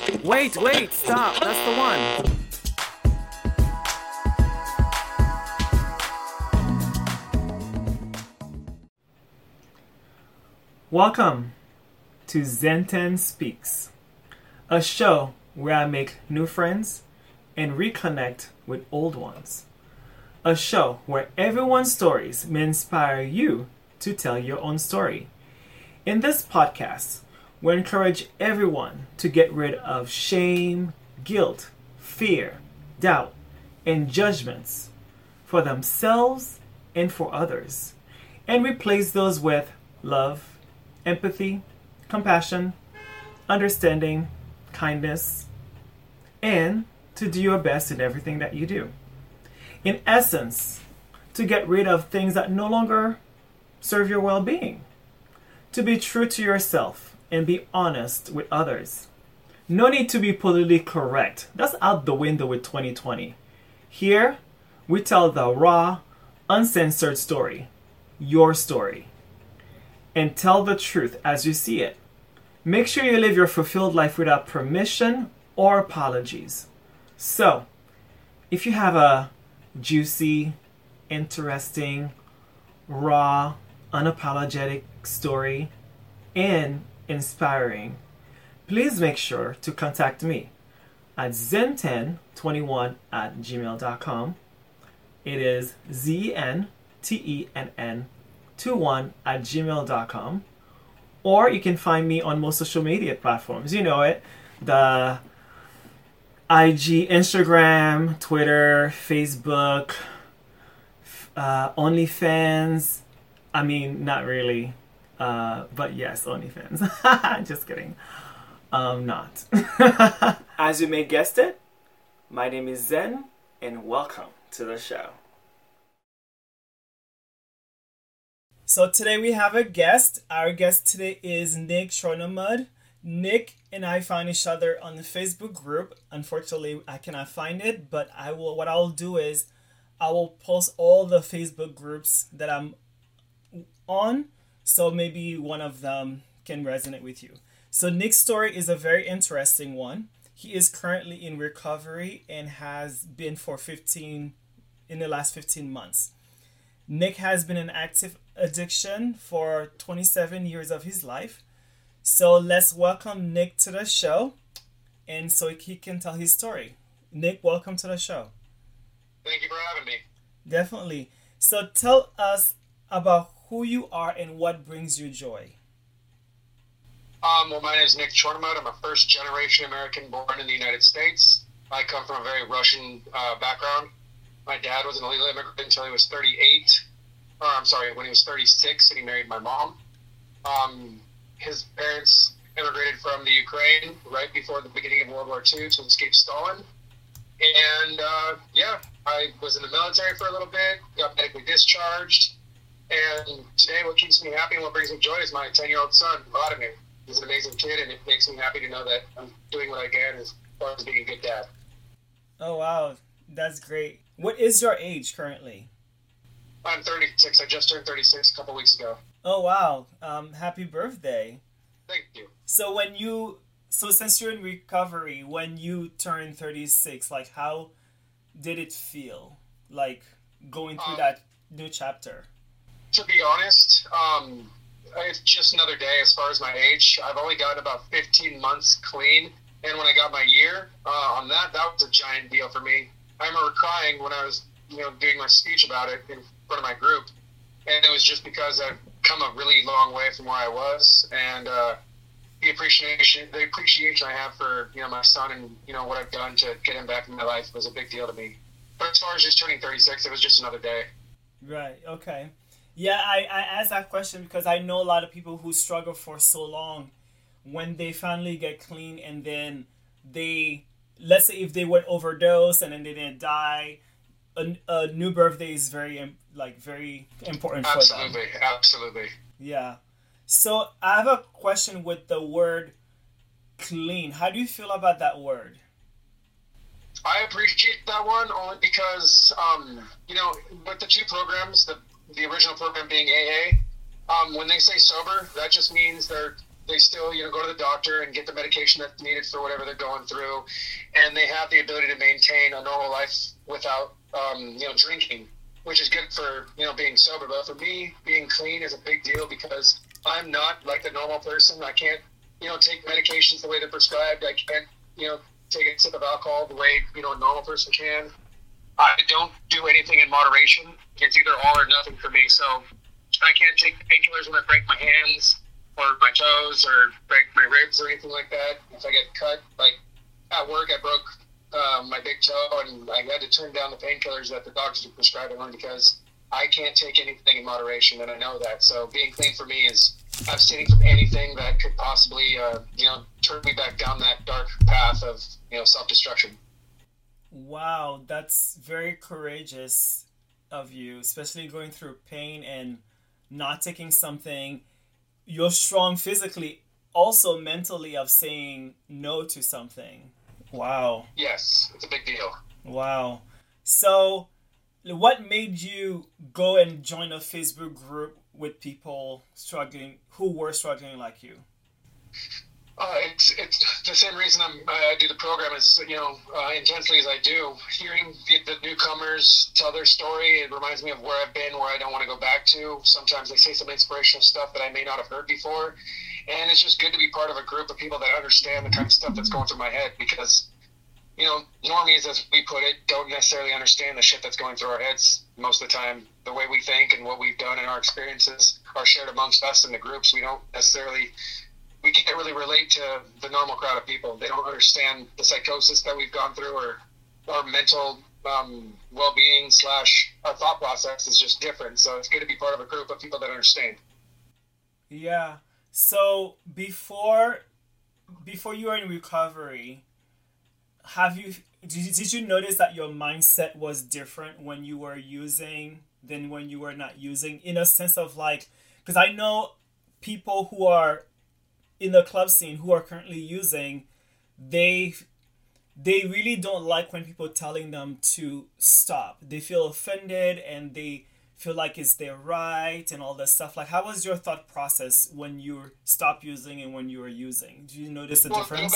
Wait, stop. That's the one. Welcome to Zen10 Speaks, a show where I make new friends and reconnect with old ones. A show where everyone's stories may inspire you to tell your own story. In this podcast, we encourage everyone to get rid of shame, guilt, fear, doubt, and judgments for themselves and for others, and replace those with love, empathy, compassion, understanding, kindness, and to do your best in everything that you do. In essence, to get rid of things that no longer serve your well-being. To be true to yourself and be honest with others. No need to be politically correct. That's out the window with 2020. Here, we tell the raw, uncensored story. Your story. And tell the truth as you see it. Make sure you live your fulfilled life without permission or apologies. So, if you have a juicy, interesting, raw, unapologetic story and inspiring, please make sure to contact me at zen1021@gmail.com. It is zentenn21@gmail.com. Or you can find me on most social media platforms. You know it. The IG, Instagram, Twitter, Facebook, OnlyFans. I mean, not really. But yes, OnlyFans. Just kidding. Not. As you may guessed it, my name is Zen, and welcome to the show. So today we have a guest. Our guest today is Nick Chornomud. Nick and I found each other on the Facebook group. Unfortunately, I cannot find it, but what I'll do is I will post all the Facebook groups that I'm on, so maybe one of them can resonate with you. So Nick's story is a very interesting one. He is currently in recovery and has been in the last 15 months. Nick has been in active addiction for 27 years of his life. So let's welcome Nick to the show, and so he can tell his story. Nick, welcome to the show. Thank you for having me. Definitely. So tell us about who you are and what brings you joy. Well, my name is Nick Chornomud. I'm a first-generation American born in the United States. I come from a very Russian background. My dad was an illegal immigrant until he was 36, and he married my mom. His parents immigrated from the Ukraine right before the beginning of World War II to escape Stalin. And, I was in the military for a little bit, got medically discharged. And today what keeps me happy and what brings me joy is my 10-year-old son, Vladimir. He's an amazing kid, and it makes me happy to know that I'm doing what I can as far as being a good dad. Oh, wow. That's great. What is your age currently? I'm 36. I just turned 36 a couple weeks ago. Oh, wow. Happy birthday. Thank you. So since you're in recovery, when you turned 36, like, how did it feel? Like, going through that new chapter? To be honest, it's just another day as far as my age. I've only gotten about 15 months clean, and when I got my year on that was a giant deal for me. I remember crying when I was, doing my speech about it in front of my group, and it was just because I've come a really long way from where I was, and the appreciation I have for my son and what I've done to get him back in my life was a big deal to me. But as far as just turning 36, it was just another day. Right. Okay. Yeah, I asked that question because I know a lot of people who struggle for so long when they finally get clean, and then let's say if they went overdose and then they didn't die, a new birthday is very important for them. Absolutely. Yeah. So I have a question with the word clean. How do you feel about that word? I appreciate that one only because, with the two programs, the original program being AA, when they say sober, that just means they're they still, go to the doctor and get the medication that's needed for whatever they're going through, and they have the ability to maintain a normal life without, drinking, which is good for, being sober. But for me, being clean is a big deal because I'm not like the normal person. I can't, take medications the way they're prescribed. I can't, take a sip of alcohol the way, a normal person can. I don't do anything in moderation. It's either all or nothing for me. So I can't take painkillers when I break my hands or my toes or break my ribs or anything like that. If I get cut, like at work, I broke my big toe and I had to turn down the painkillers that the doctors were prescribing on because I can't take anything in moderation, and I know that. So being clean for me is abstaining from anything that could possibly, turn me back down that dark path of, self-destruction. Wow, that's very courageous of you, especially going through pain and not taking something. You're strong physically, also mentally, of saying no to something. Wow. Yes, it's a big deal. Wow. So, what made you go and join a Facebook group with people who were struggling like you? It's the same reason I do the program as intensely as I do. Hearing the newcomers tell their story, it reminds me of where I've been, where I don't want to go back to. Sometimes they say some inspirational stuff that I may not have heard before, and it's just good to be part of a group of people that understand the kind of stuff that's going through my head because, normies, as we put it, don't necessarily understand the shit that's going through our heads most of the time. The way we think and what we've done and our experiences are shared amongst us in the groups. We can't really relate to the normal crowd of people. They don't understand the psychosis that we've gone through or our mental well-being / our thought process is just different. So it's good to be part of a group of people that understand. Yeah. So before you were in recovery, did you notice that your mindset was different when you were using than when you were not using, in a sense of like, because I know people who are in the club scene who are currently using, they really don't like when people telling them to stop. They feel offended and they feel like it's their right and all this stuff. Like, how was your thought process when you stopped using and when you were using? Do you notice the difference?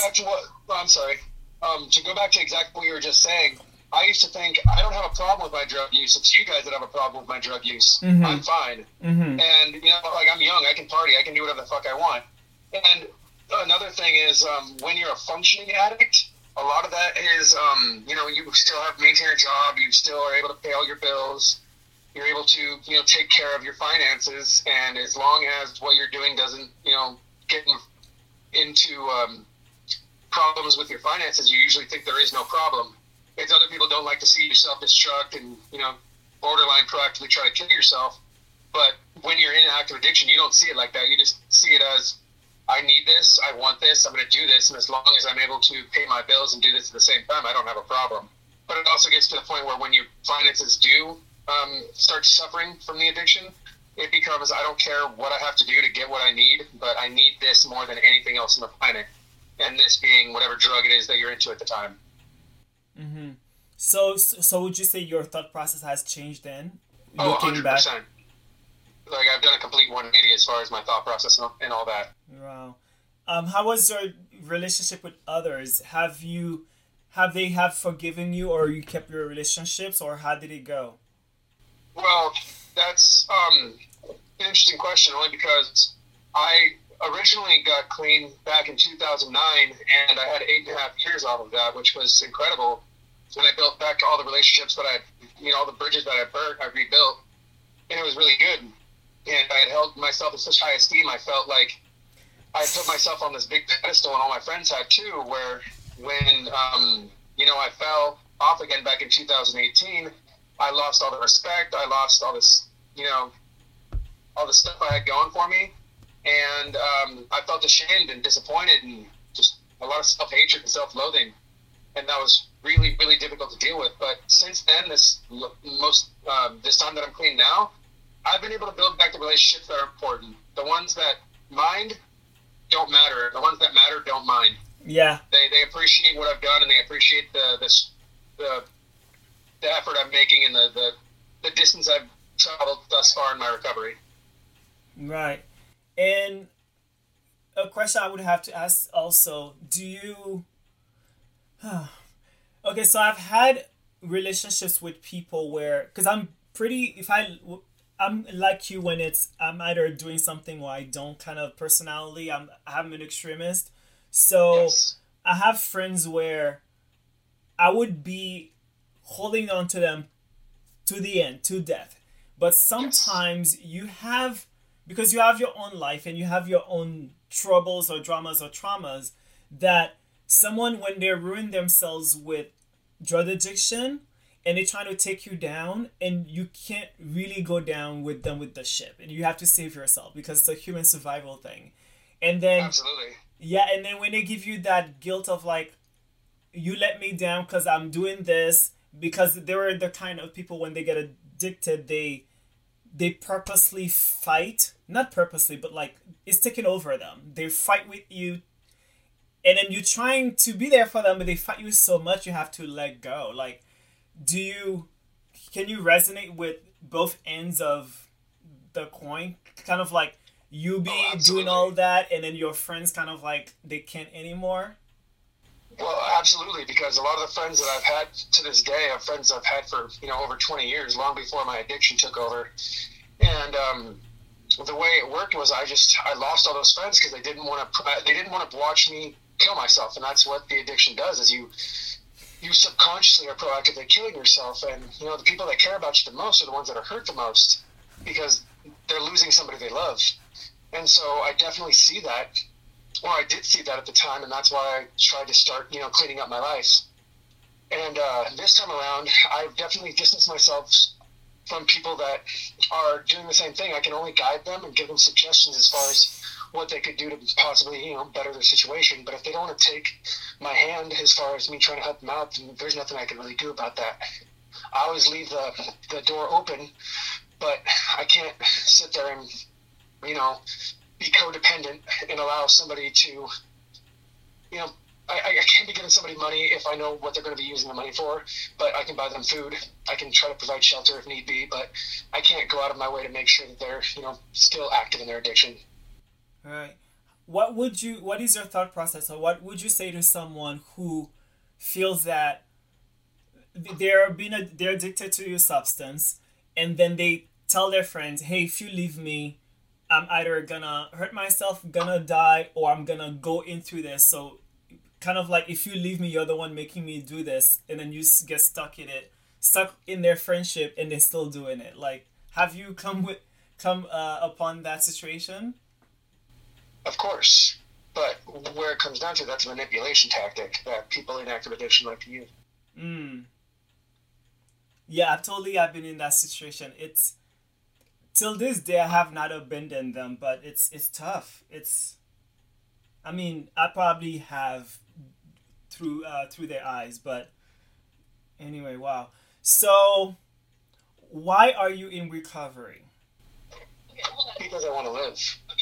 To go back to exactly what you were just saying, I used to think, I don't have a problem with my drug use. It's you guys that have a problem with my drug use. Mm-hmm. I'm fine. Mm-hmm. And, I'm young. I can party. I can do whatever the fuck I want. And another thing is, when you're a functioning addict, a lot of that is, you still have to maintain a job. You still are able to pay all your bills. You're able to, take care of your finances. And as long as what you're doing doesn't, get into problems with your finances, you usually think there is no problem. It's other people don't like to see you self-destruct and, borderline proactively try to kill yourself. But when you're in active addiction, you don't see it like that. You just see it as, I need this, I want this, I'm going to do this, and as long as I'm able to pay my bills and do this at the same time, I don't have a problem. But it also gets to the point where when your finances do start suffering from the addiction, it becomes, I don't care what I have to do to get what I need, but I need this more than anything else on the planet. And this being whatever drug it is that you're into at the time. Mm-hmm. So would you say your thought process has changed then? Oh, 100%. Like, I've done a complete 180 as far as my thought process and all that. Wow. How was your relationship with others? Have they forgiven you, or you kept your relationships, or how did it go? Well, that's an interesting question, only because I originally got clean back in 2009, and I had 8.5 years off of that, which was incredible. And I built back all the relationships that all the bridges that I burnt, I rebuilt, and it was really good. And I had held myself in such high esteem, I felt like I put myself on this big pedestal, and all my friends had too, where when, I fell off again back in 2018, I lost all the respect, I lost all this, all the stuff I had going for me, and I felt ashamed and disappointed and just a lot of self-hatred and self-loathing, and that was really, really difficult to deal with. But since then, this time that I'm clean now, I've been able to build back the relationships that are important. The ones that mind don't matter. The ones that matter don't mind. Yeah. They appreciate what I've done, and they appreciate the effort I'm making and the distance I've traveled thus far in my recovery. Right. And a question I would have to ask also, do you okay, so I've had relationships with people where, because I'm pretty, if I'm like you when I'm either doing something or I don't kind of personality. I'm an extremist. So Yes. I have friends where I would be holding on to them to the end, to death. But Yes. sometimes because you have your own life and you have your own troubles or dramas or traumas, that someone, when they ruin themselves with drug addiction and they're trying to take you down, and you can't really go down with them with the ship, and you have to save yourself because it's a human survival thing. And then, Absolutely. yeah, and then when they give you that guilt of like, you let me down because I'm doing this, because they were the kind of people, when they get addicted, they purposely fight, not purposely, but like it's taking over them. They fight with you, and then you're trying to be there for them, but they fight you so much you have to let go. Like, do you can you resonate with both ends of the coin? Kind of like you Oh, be doing all absolutely. that, and then your friends kind of like they can't anymore. Well, absolutely, because a lot of the friends that I've had to this day are friends I've had for over 20 years, long before my addiction took over. And the way it worked was I lost all those friends because they didn't want to watch me kill myself, and that's what the addiction does. Is you subconsciously are proactively killing yourself, and the people that care about you the most are the ones that are hurt the most because they're losing somebody they love. And so I definitely see that, or I did see that at the time, and that's why I tried to start, cleaning up my life. And this time around, I've definitely distanced myself from people that are doing the same thing. I can only guide them and give them suggestions as far as what they could do to possibly, better their situation. But if they don't want to take my hand as far as me trying to help them out, then there's nothing I can really do about that. I always leave the door open, but I can't sit there and, you know, be codependent and allow somebody to, you know, I can't be giving somebody money if I know what they're going to be using the money for, but I can buy them food. I can try to provide shelter if need be, but I can't go out of my way to make sure that they're, still active in their addiction. Right. What is your thought process, or what would you say to someone who feels that they're addicted to a substance, and then they tell their friends, "Hey, if you leave me, I'm either gonna hurt myself, gonna die, or I'm gonna go into this." So kind of like, if you leave me, you're the one making me do this, and then you get stuck in their friendship, and they're still doing it. Like, have you come upon that situation? Of course. But where it comes down to, that's a manipulation tactic that people in active addiction like to use. Mm. Yeah, I've been in that situation. It's till this day I have not abandoned them, but it's tough. I mean, I probably have through their eyes, but anyway, wow. So why are you in recovery? Because I want to live.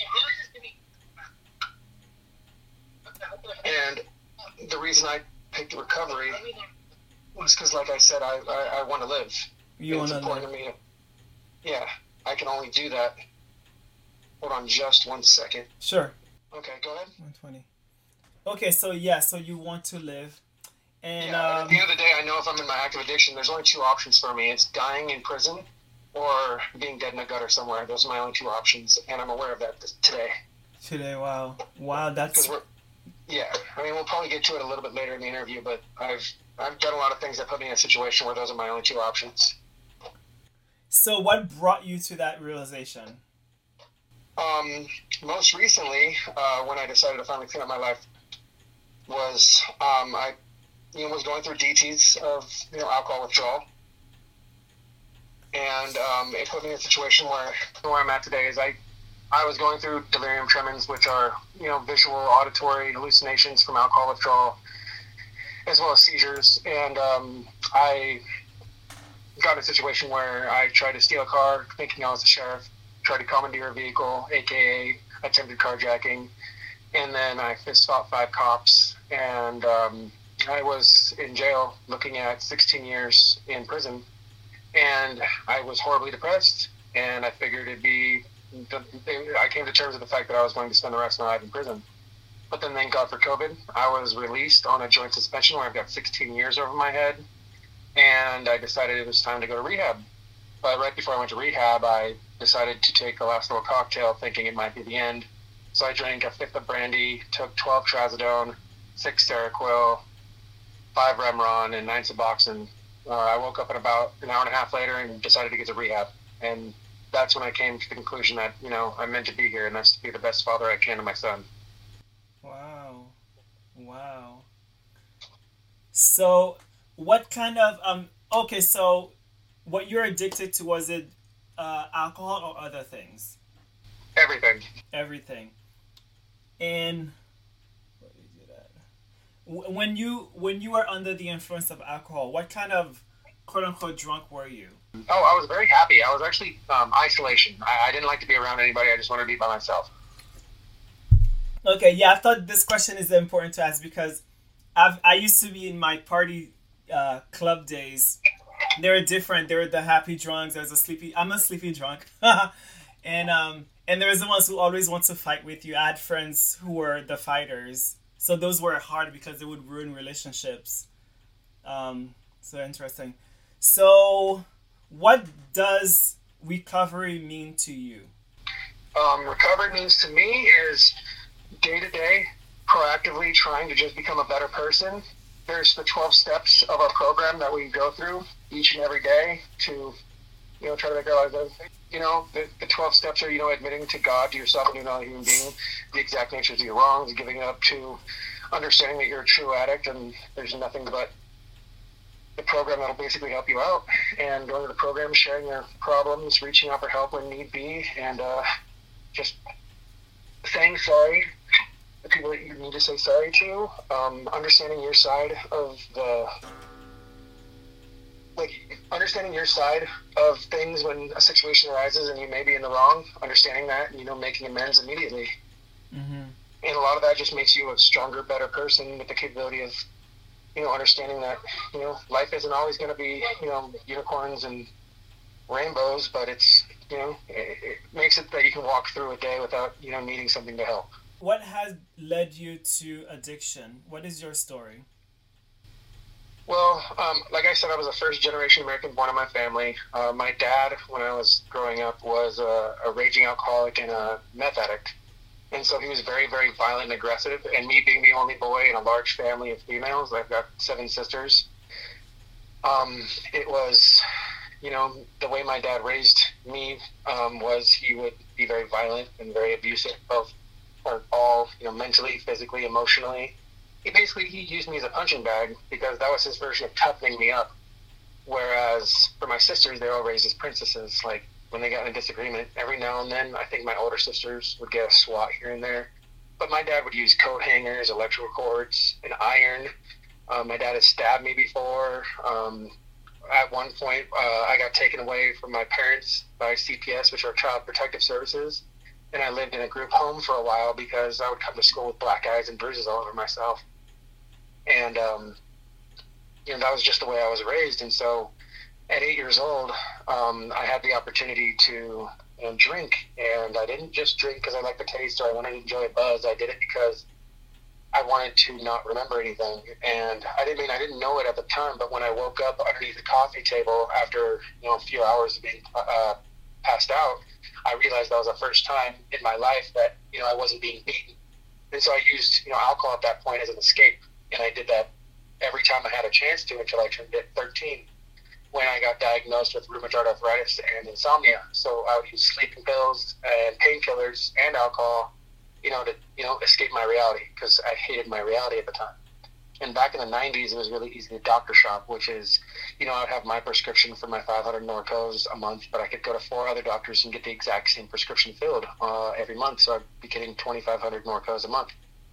And the reason I picked recovery was because, like I said, I want to live. You It's wanna important live? to me. Yeah, I can only do that. Hold on just 1 second. Sure. Okay, go ahead. 120. Okay, so yeah, so you want to live, and Yeah, and at the end of the day, I know if I'm in my active addiction, there's only two options for me. It's dying in prison or being dead in a gutter somewhere. Those are my only two options, and I'm aware of that today. today, wow, wow, Because that's yeah, I mean, we'll probably get to it a little bit later in the interview, but I've done a lot of things that put me in a situation where those are my only two options. so. What brought you to that realization? Um, Most recently, when I decided to finally clean up my life, was I was going through DTs of alcohol withdrawal, and it put me in a situation where I'm at today is I was going through delirium tremens, which are visual, auditory hallucinations from alcohol withdrawal, as well as seizures, and I got in a situation where I tried to steal a car, thinking I was the sheriff, tried to commandeer a vehicle, aka attempted carjacking, and then I fist fought five cops, and I was in jail looking at 16 years in prison, and I was horribly depressed, and I figured it'd be I came to terms with the fact that I was going to spend the rest of my life in prison. But then, thank God for COVID, I was released on a joint suspension where I've got 16 years over my head, and I decided it was time to go to rehab. But right before I went to rehab, I decided to take the last little cocktail, thinking it might be the end. So I drank a fifth of brandy, took 12 trazodone, 6 Seroquel, 5 Remeron, and 9 Suboxone. I woke up in about an hour and a half later and decided to get to rehab. And that's when I came to the conclusion that, I'm meant to be here, and that's to be the best father I can to my son. Wow. So, what kind of okay? So, what you're addicted to, was it alcohol or other things? Everything. Everything. And when you were under the influence of alcohol, what kind of quote unquote drunk were you? Oh, I was very happy. I was actually isolation. I didn't like to be around anybody. I just wanted to be by myself. Okay, yeah, I thought this question is important to ask because I used to be in my party club days. They were different. They were the happy drunks. I'm a sleepy drunk. And there was the ones who always want to fight with you. I had friends who were the fighters. So those were hard because they would ruin relationships. So interesting. So what does recovery mean to you? Recovery means to me is day to day, proactively trying to just become a better person. There's the 12 steps of our program that we go through each and every day to, try to make our lives better. The 12 steps are, admitting to God, to yourself, and you're not a human being, the exact natures of your wrongs, giving up to understanding that you're a true addict and there's nothing but the program that'll basically help you out, and going to the program, sharing your problems, reaching out for help when need be, and just saying sorry. The people that you need to say sorry to, understanding your side of understanding your side of things when a situation arises and you may be in the wrong, understanding that, and, making amends immediately. Mm-hmm. And a lot of that just makes you a stronger, better person with the capability of, understanding that, life isn't always going to be, unicorns and rainbows, but it's, it makes it that you can walk through a day without, needing something to help. What has led you to addiction? What is your story? Well, like I said, I was a first-generation American born in my family. My dad, when I was growing up, was a raging alcoholic and a meth addict. And so he was very, very violent and aggressive. And me being the only boy in a large family of females, I've got 7 sisters, it was, the way my dad raised me was he would be very violent and very abusive of all, mentally, physically, emotionally. He used me as a punching bag because that was his version of toughening me up. Whereas for my sisters, they were all raised as princesses. Like when they got in a disagreement, every now and then, I think my older sisters would get a swat here and there. But my dad would use coat hangers, electrical cords, and iron. My dad had stabbed me before. At one point, I got taken away from my parents by CPS, which are Child Protective Services. And I lived in a group home for a while because I would come to school with black eyes and bruises all over myself. And, that was just the way I was raised. And so at 8 years old, I had the opportunity to drink. And I didn't just drink because I liked the taste or I wanted to enjoy a buzz. I did it because I wanted to not remember anything. And I didn't know it at the time, but when I woke up underneath the coffee table after, a few hours of being passed out, I realized that was the first time in my life that, I wasn't being beaten. And so I used, alcohol at that point as an escape. And I did that every time I had a chance to until I turned 13, when I got diagnosed with rheumatoid arthritis and insomnia. So I would use sleeping pills and painkillers and alcohol, to escape my reality because I hated my reality at the time. And back in the 90s, it was really easy to doctor shop, which is, I would have my prescription for my 500 Norcos a month, but I could go to 4 other doctors and get the exact same prescription filled every month. So I'd be getting 2,500 Norcos a month.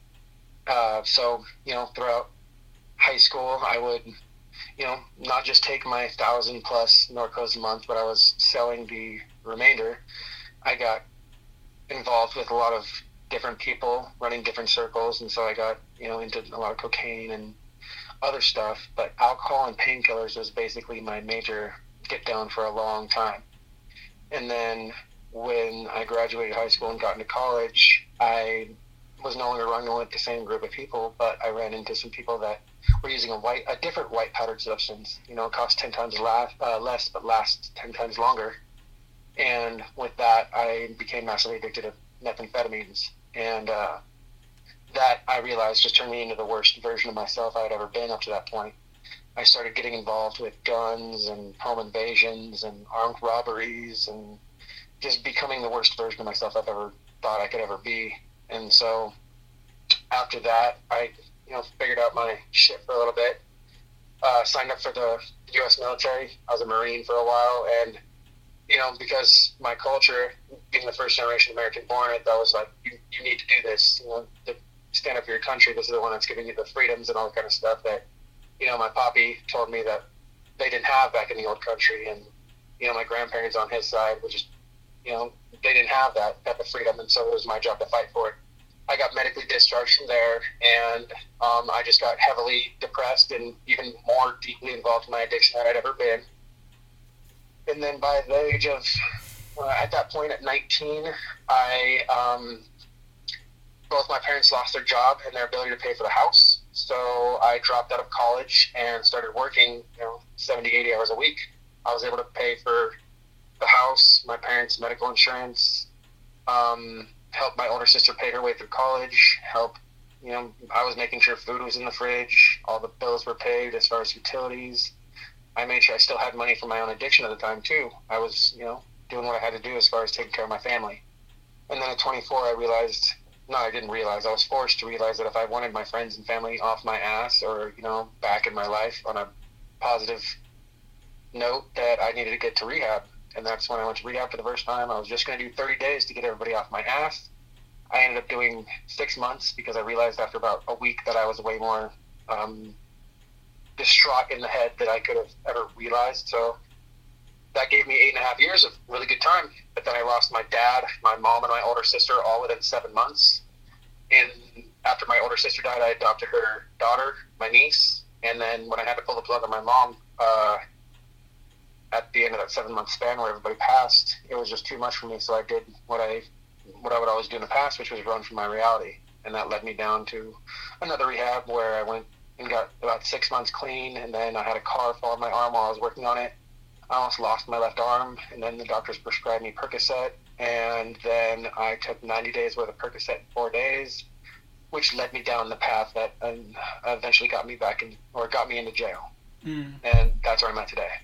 So, throughout high school, I would, not just take my 1,000 plus Norcos a month, but I was selling the remainder. I got involved with a lot of different people running different circles, and so I got into a lot of cocaine and other stuff, but alcohol and painkillers was basically my major get down for a long time. And then when I graduated high school and got into college, I was no longer running with the same group of people, but I ran into some people that were using a different white powdered substance. You know, it costs 10 times less, but lasts 10 times longer. And with that, I became massively addicted to methamphetamines. And that, I realized, just turned me into the worst version of myself I had ever been up to that point. I started getting involved with guns and home invasions and armed robberies and just becoming the worst version of myself I've ever thought I could ever be. And so after that, I figured out my shit for a little bit. Signed up for the U.S. military. I was a Marine for a while, and because my culture, being the first generation American born, I thought was like, you need to do this. To stand up for your country. This is the one that's giving you the freedoms and all that kind of stuff that my poppy told me that they didn't have back in the old country, and my grandparents on his side were just they didn't have that type of freedom, and so it was my job to fight for it. I got medically discharged from there, and I just got heavily depressed and even more deeply involved in my addiction than I'd ever been. And then by the age of, at that point at 19, both my parents lost their job and their ability to pay for the house. So I dropped out of college and started working, 70, 80 hours a week. I was able to pay for the house, my parents' medical insurance, help my older sister pay her way through college, I was making sure food was in the fridge, all the bills were paid as far as utilities. I made sure I still had money for my own addiction at the time too. I was, doing what I had to do as far as taking care of my family. And then at 24, I was forced to realize that if I wanted my friends and family off my ass or, back in my life on a positive note, that I needed to get to rehab. And that's when I went to rehab for the first time. I was just going to do 30 days to get everybody off my ass. I ended up doing 6 months because I realized after about a week that I was way more distraught in the head than I could have ever realized. So that gave me 8.5 years of really good time. But then I lost my dad, my mom, and my older sister all within 7 months. And after my older sister died, I adopted her daughter, my niece. And then when I had to pull the plug on my mom, at the end of that 7-month span where everybody passed, it was just too much for me. So I did what I would always do in the past, which was run from my reality. And that led me down to another rehab where I went and got about 6 months clean. And then I had a car fall on my arm while I was working on it. I almost lost my left arm. And then the doctors prescribed me Percocet. And then I took 90 days worth of Percocet in 4 days, which led me down the path that eventually got me into jail. And that's where I'm at today.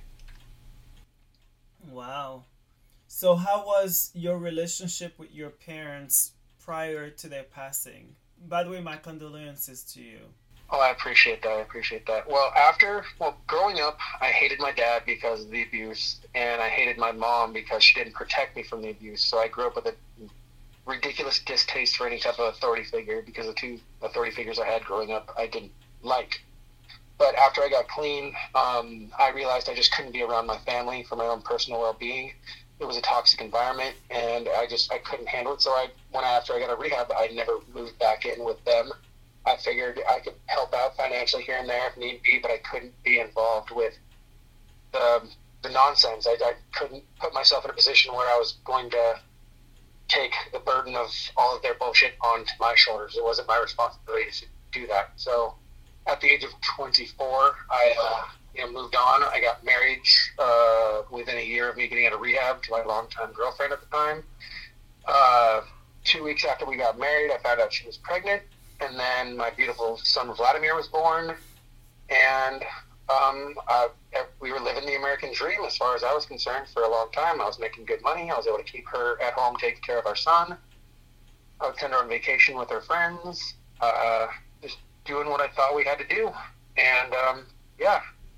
Wow. So how was your relationship with your parents prior to their passing? By the way, my condolences to you. Oh, I appreciate that. Well, growing up, I hated my dad because of the abuse, and I hated my mom because she didn't protect me from the abuse. So I grew up with a ridiculous distaste for any type of authority figure because the two authority figures I had growing up I didn't like. But after I got clean, I realized I just couldn't be around my family for my own personal well-being. It was a toxic environment, and I couldn't handle it. So after I got out of rehab, I never moved back in with them. I figured I could help out financially here and there if need be, but I couldn't be involved with the nonsense. I couldn't put myself in a position where I was going to take the burden of all of their bullshit onto my shoulders. It wasn't my responsibility to do that. So at the age of 24, I moved on. I got married within a year of me getting out of rehab to my longtime girlfriend at the time. 2 weeks after we got married, I found out she was pregnant, and then my beautiful son Vladimir was born, and we were living the American dream as far as I was concerned for a long time. I was making good money. I was able to keep her at home taking care of our son. I would send her on vacation with her friends, just doing what I thought we had to do. And, yeah.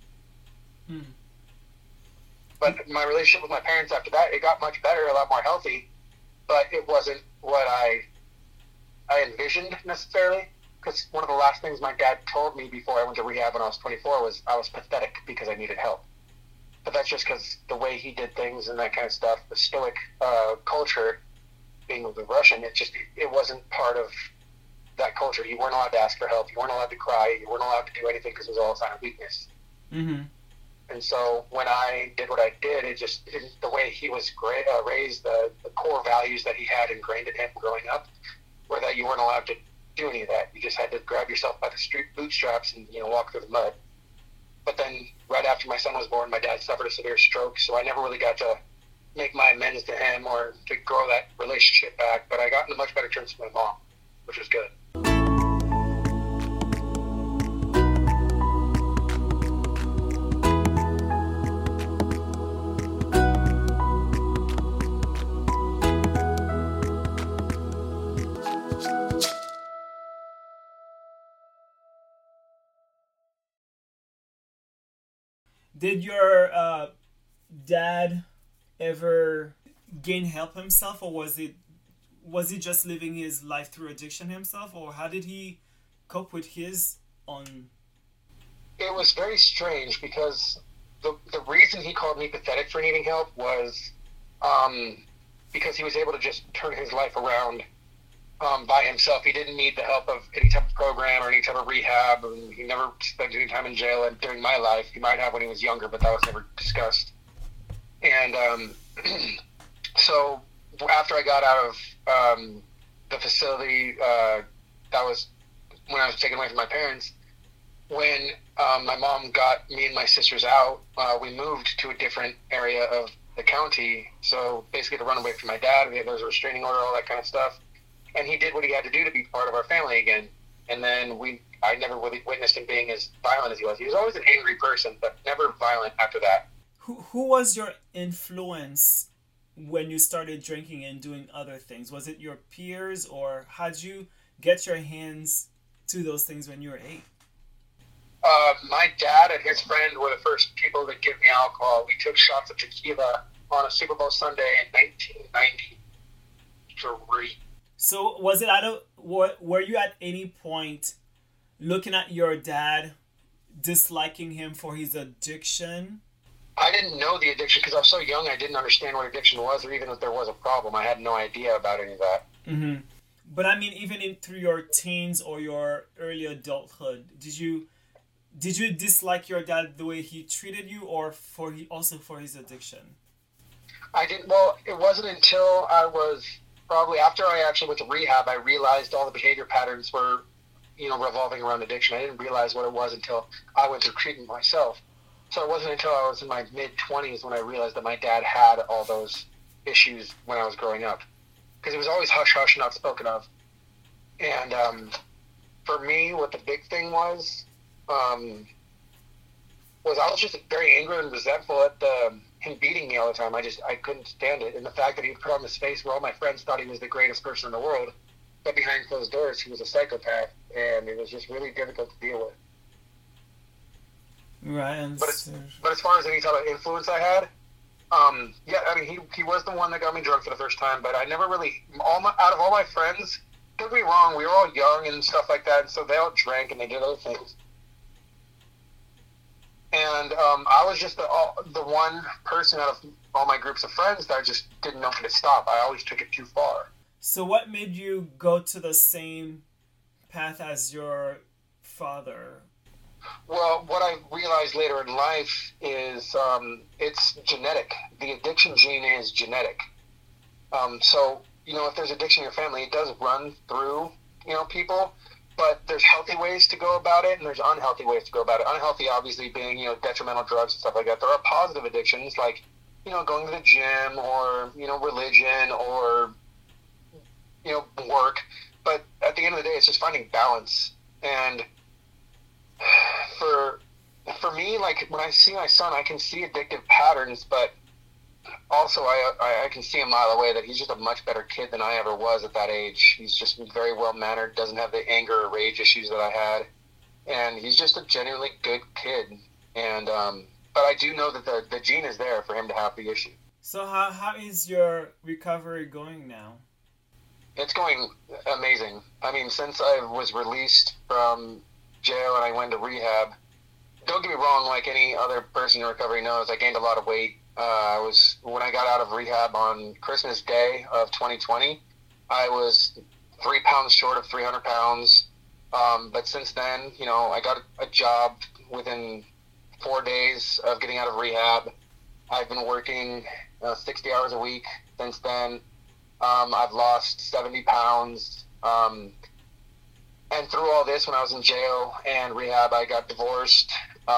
But my relationship with my parents after that, it got much better, a lot more healthy, but it wasn't what I envisioned necessarily. Because one of the last things my dad told me before I went to rehab when I was 24 was I was pathetic because I needed help. But that's just because the way he did things and that kind of stuff, the stoic culture, being the Russian, it wasn't part of that culture. You weren't allowed to ask for help. You weren't allowed to cry. You weren't allowed to do anything because it was all a sign of weakness. Mm-hmm. And so when I did what I did, the way he was raised, the core values that he had ingrained in him growing up were that you weren't allowed to do any of that. You just had to grab yourself by the street bootstraps and, walk through the mud. But then right after my son was born, my dad suffered a severe stroke, so I never really got to make my amends to him or to grow that relationship back. But I got into much better terms with my mom, which was good. Did your dad ever gain help himself, or was he just living his life through addiction himself, or how did he cope with his own? It was very strange because the reason he called me pathetic for needing help was because he was able to just turn his life around by himself. He didn't need the help of any type of program or any type of rehab. And he never spent any time in jail. And during my life, he might have when he was younger, but that was never discussed. And so after I got out of the facility, that was when I was taken away from my parents. When my mom got me and my sisters out, we moved to a different area of the county. So basically to run away from my dad, there was a restraining order, all that kind of stuff. And he did what he had to do to be part of our family again. And then I never really witnessed him being as violent as he was. He was always an angry person, but never violent after that. Who was your influence when you started drinking and doing other things? Was it your peers, or how'd you get your hands to those things when you were 8? My dad and his friend were the first people to give me alcohol. We took shots of tequila on a Super Bowl Sunday in 1993. So was it were you at any point looking at your dad, disliking him for his addiction? I didn't know the addiction because I was so young. I didn't understand what addiction was, or even if there was a problem. I had no idea about any of that. Mm-hmm. But I mean, even through your teens or your early adulthood, did you dislike your dad the way he treated you, or also for his addiction? I didn't. Well, it wasn't until I was probably after I actually went to rehab, I realized all the behavior patterns were, revolving around addiction. I didn't realize what it was until I went through treatment myself. So it wasn't until I was in my mid-20s when I realized that my dad had all those issues when I was growing up. Because it was always hush-hush, not spoken of. And for me, what the big thing was I was just very angry and resentful at him beating me all the time. I couldn't stand it. And the fact that he would put on this face where all my friends thought he was the greatest person in the world, but behind closed doors, he was a psychopath. And it was just really difficult to deal with. Right. But as far as any type of influence I had, he was the one that got me drunk for the first time, but I never really, out of all my friends, don't get me wrong, we were all young and stuff like that, and so they all drank and they did other things. And I was just the one person out of all my groups of friends that just didn't know when to stop. I always took it too far. So what made you go to the same path as your father? Well, what I realized later in life is it's genetic. The addiction gene is genetic. So, if there's addiction in your family, it does run through, people. But there's healthy ways to go about it, and there's unhealthy ways to go about it. Unhealthy, obviously, being, detrimental drugs and stuff like that. There are positive addictions, like, going to the gym or, religion or, work. But at the end of the day, it's just finding balance. And for me, like, when I see my son, I can see addictive patterns, but also I can see a mile away that he's just a much better kid than I ever was at that age. He's just very well-mannered, doesn't have the anger or rage issues that I had, and he's just a genuinely good kid. And but I do know that the gene is there for him to have the issue. So how is your recovery going now? It's going amazing. I mean, since I was released from jail and I went to rehab, don't get me wrong, like any other person in recovery knows, I gained a lot of weight. When I got out of rehab on Christmas Day of 2020, I was 3 pounds short of 300 pounds. But since then, I got a job within 4 days of getting out of rehab. I've been working 60 hours a week since then. I've lost 70 pounds. And through all this, when I was in jail and rehab, I got divorced.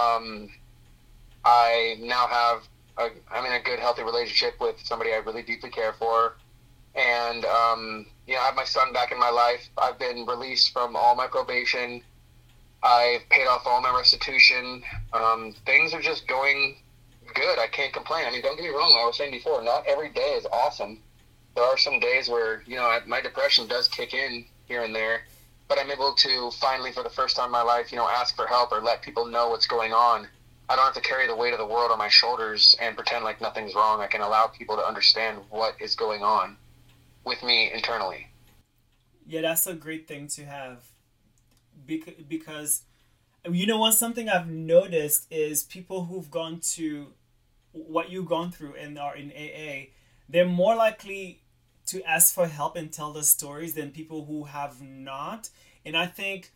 I now have I'm in a good, healthy relationship with somebody I really deeply care for. And, I have my son back in my life. I've been released from all my probation. I've paid off all my restitution. Things are just going good. I can't complain. I mean, don't get me wrong. Like I was saying before, not every day is awesome. There are some days where, my depression does kick in here and there. But I'm able to finally, for the first time in my life, ask for help or let people know what's going on. I don't have to carry the weight of the world on my shoulders and pretend like nothing's wrong. I can allow people to understand what is going on with me internally. Yeah, that's a great thing to have. Because, something I've noticed is people who've gone to what you've gone through and are in AA, they're more likely to ask for help and tell the stories than people who have not. And I think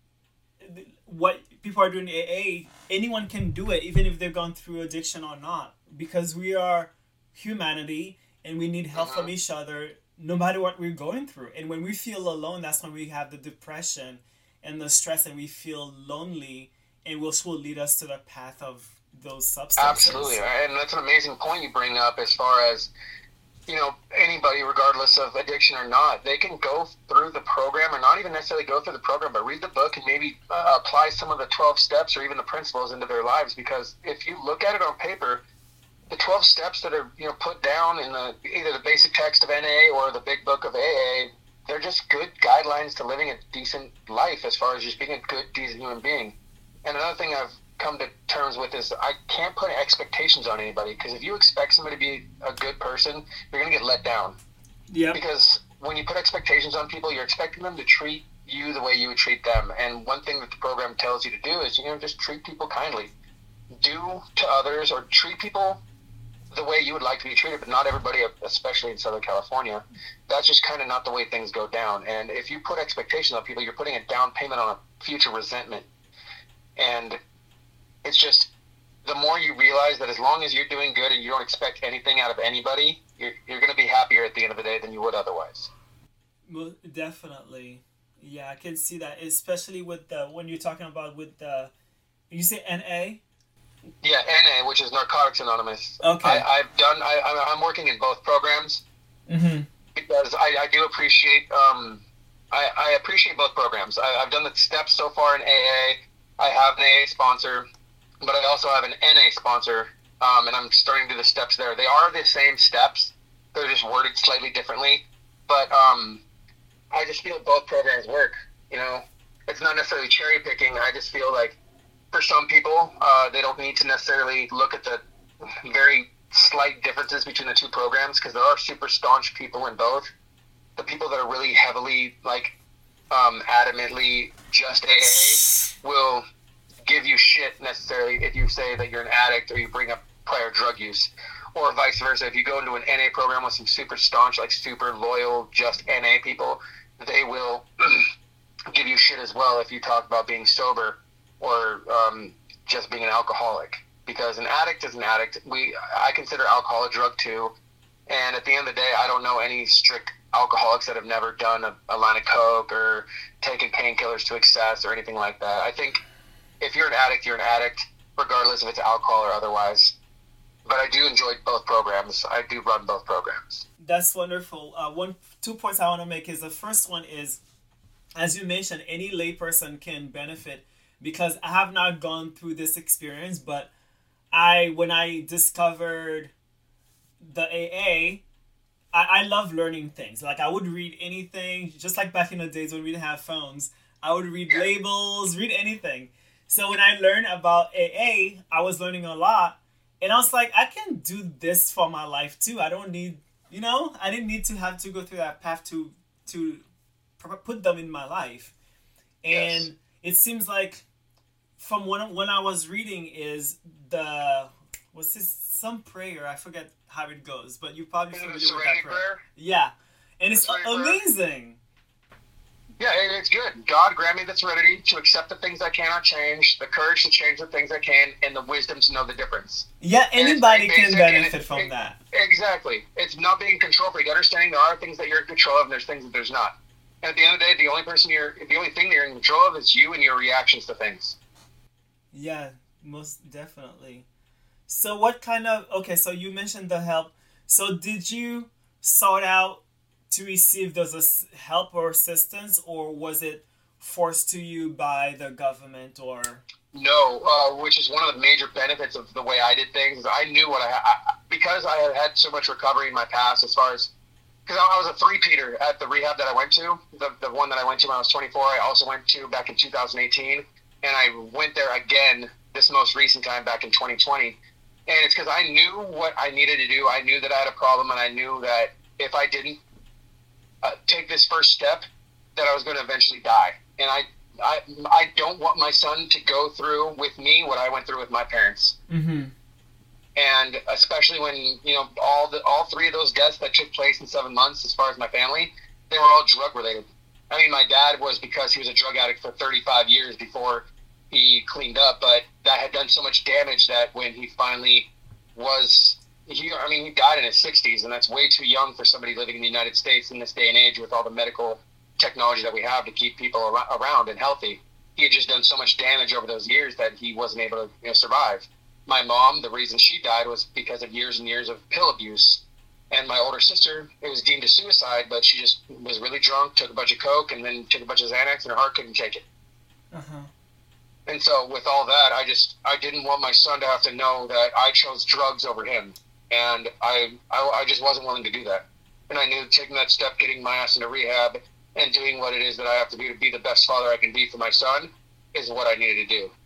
what people are doing in AA, anyone can do it, even if they've gone through addiction or not, because we are humanity and we need help from each other no matter what we're going through. And when we feel alone, that's when we have the depression and the stress, and we feel lonely, and which will lead us to the path of those substances. Absolutely. And that's an amazing point you bring up as far as anybody, regardless of addiction or not, they can go through the program, or not even necessarily go through the program, but read the book and maybe apply some of the 12 steps or even the principles into their lives. Because if you look at it on paper, the 12 steps that are put down in either the basic text of NA or the big book of AA, they're just good guidelines to living a decent life as far as just being a good, decent human being. And another thing I've come to terms with is I can't put expectations on anybody, because if you expect somebody to be a good person, you're going to get let down. Yeah. Because when you put expectations on people, you're expecting them to treat you the way you would treat them. And one thing that the program tells you to do is, just treat people kindly. Do to others, or treat people the way you would like to be treated, but not everybody, especially in Southern California. That's just kind of not the way things go down. And if you put expectations on people, you're putting a down payment on a future resentment. And it's just, the more you realize that as long as you're doing good and you don't expect anything out of anybody, you're going to be happier at the end of the day than you would otherwise. Well, definitely. Yeah, I can see that, especially with when you're talking about with you say NA? Yeah, NA, which is Narcotics Anonymous. Okay. I'm working in both programs because I do appreciate, I appreciate both programs. I've done the steps so far in AA. I have an AA sponsor, but I also have an NA sponsor, and I'm starting to do the steps there. They are the same steps. They're just worded slightly differently. But I just feel both programs work. It's not necessarily cherry picking. I just feel like for some people, they don't need to necessarily look at the very slight differences between the two programs, because there are super staunch people in both. The people that are really heavily, adamantly just AA will give you shit necessarily if you say that you're an addict or you bring up prior drug use, or vice versa. If you go into an NA program with some super staunch, super loyal, just NA people, they will give you shit as well if you talk about being sober or just being an alcoholic. Because an addict is an addict. I consider alcohol a drug too, and at the end of the day, I don't know any strict alcoholics that have never done a line of coke or taken painkillers to excess or anything like that. I think if you're an addict, you're an addict, regardless if it's alcohol or otherwise. But I do enjoy both programs. I do run both programs. That's wonderful. 2 points I want to make is, the first one is, as you mentioned, any layperson can benefit, because I have not gone through this experience, but when I discovered the AA, I love learning things. I would read anything, just like back in the days when we didn't have phones. I would read labels, read anything. So when I learned about AA, I was learning a lot. And I was like, I can do this for my life too. I don't need, I didn't need to have to go through that path to put them in my life. And it seems like from when I was reading is some prayer, I forget how it goes, but you probably familiar with that prayer. Yeah. And it's amazing. Yeah, it's good. God grant me the serenity to accept the things I cannot change, the courage to change the things I can, and the wisdom to know the difference. Yeah, And it's very anybody can basic, benefit from that. exactly. It's not being in control freak. Understanding there are things that you're in control of, and there's things that there's not. And at the end of the day, the only thing that you're in control of is you and your reactions to things. Yeah, most definitely. So what kind of okay, so you mentioned the help. So did you sort out to receive those help or assistance, or was it forced to you by the government or No, which is one of the major benefits of the way I did things. Is I knew what because I had had so much recovery in my past as far as because I was a three-peater at the rehab that I went to, the one that I went to when I was 24. I also went to back in 2018, and I went there again this most recent time back in 2020. And it's because I knew what I needed to do. I knew that I had a problem, and I knew that if I didn't take this first step, that I was going to eventually die. And I don't want my son to go through with me what I went through with my parents. mm-hmm. And especially when all three of those deaths that took place in 7 months, as far as my family, they were all drug related. I mean, my dad was because he was a drug addict for 35 years before he cleaned up, but that had done so much damage that when he finally he died in his 60s, and that's way too young for somebody living in the United States in this day and age with all the medical technology that we have to keep people around and healthy. He had just done so much damage over those years that he wasn't able to survive. My mom, the reason she died was because of years and years of pill abuse. And my older sister, it was deemed a suicide, but she just was really drunk, took a bunch of coke, and then took a bunch of Xanax, and her heart couldn't take it. Uh-huh. And so with all that, I didn't want my son to have to know that I chose drugs over him. And I just wasn't willing to do that. And I knew taking that step, getting my ass into rehab, and doing what it is that I have to do to be the best father I can be for my son is what I needed to do.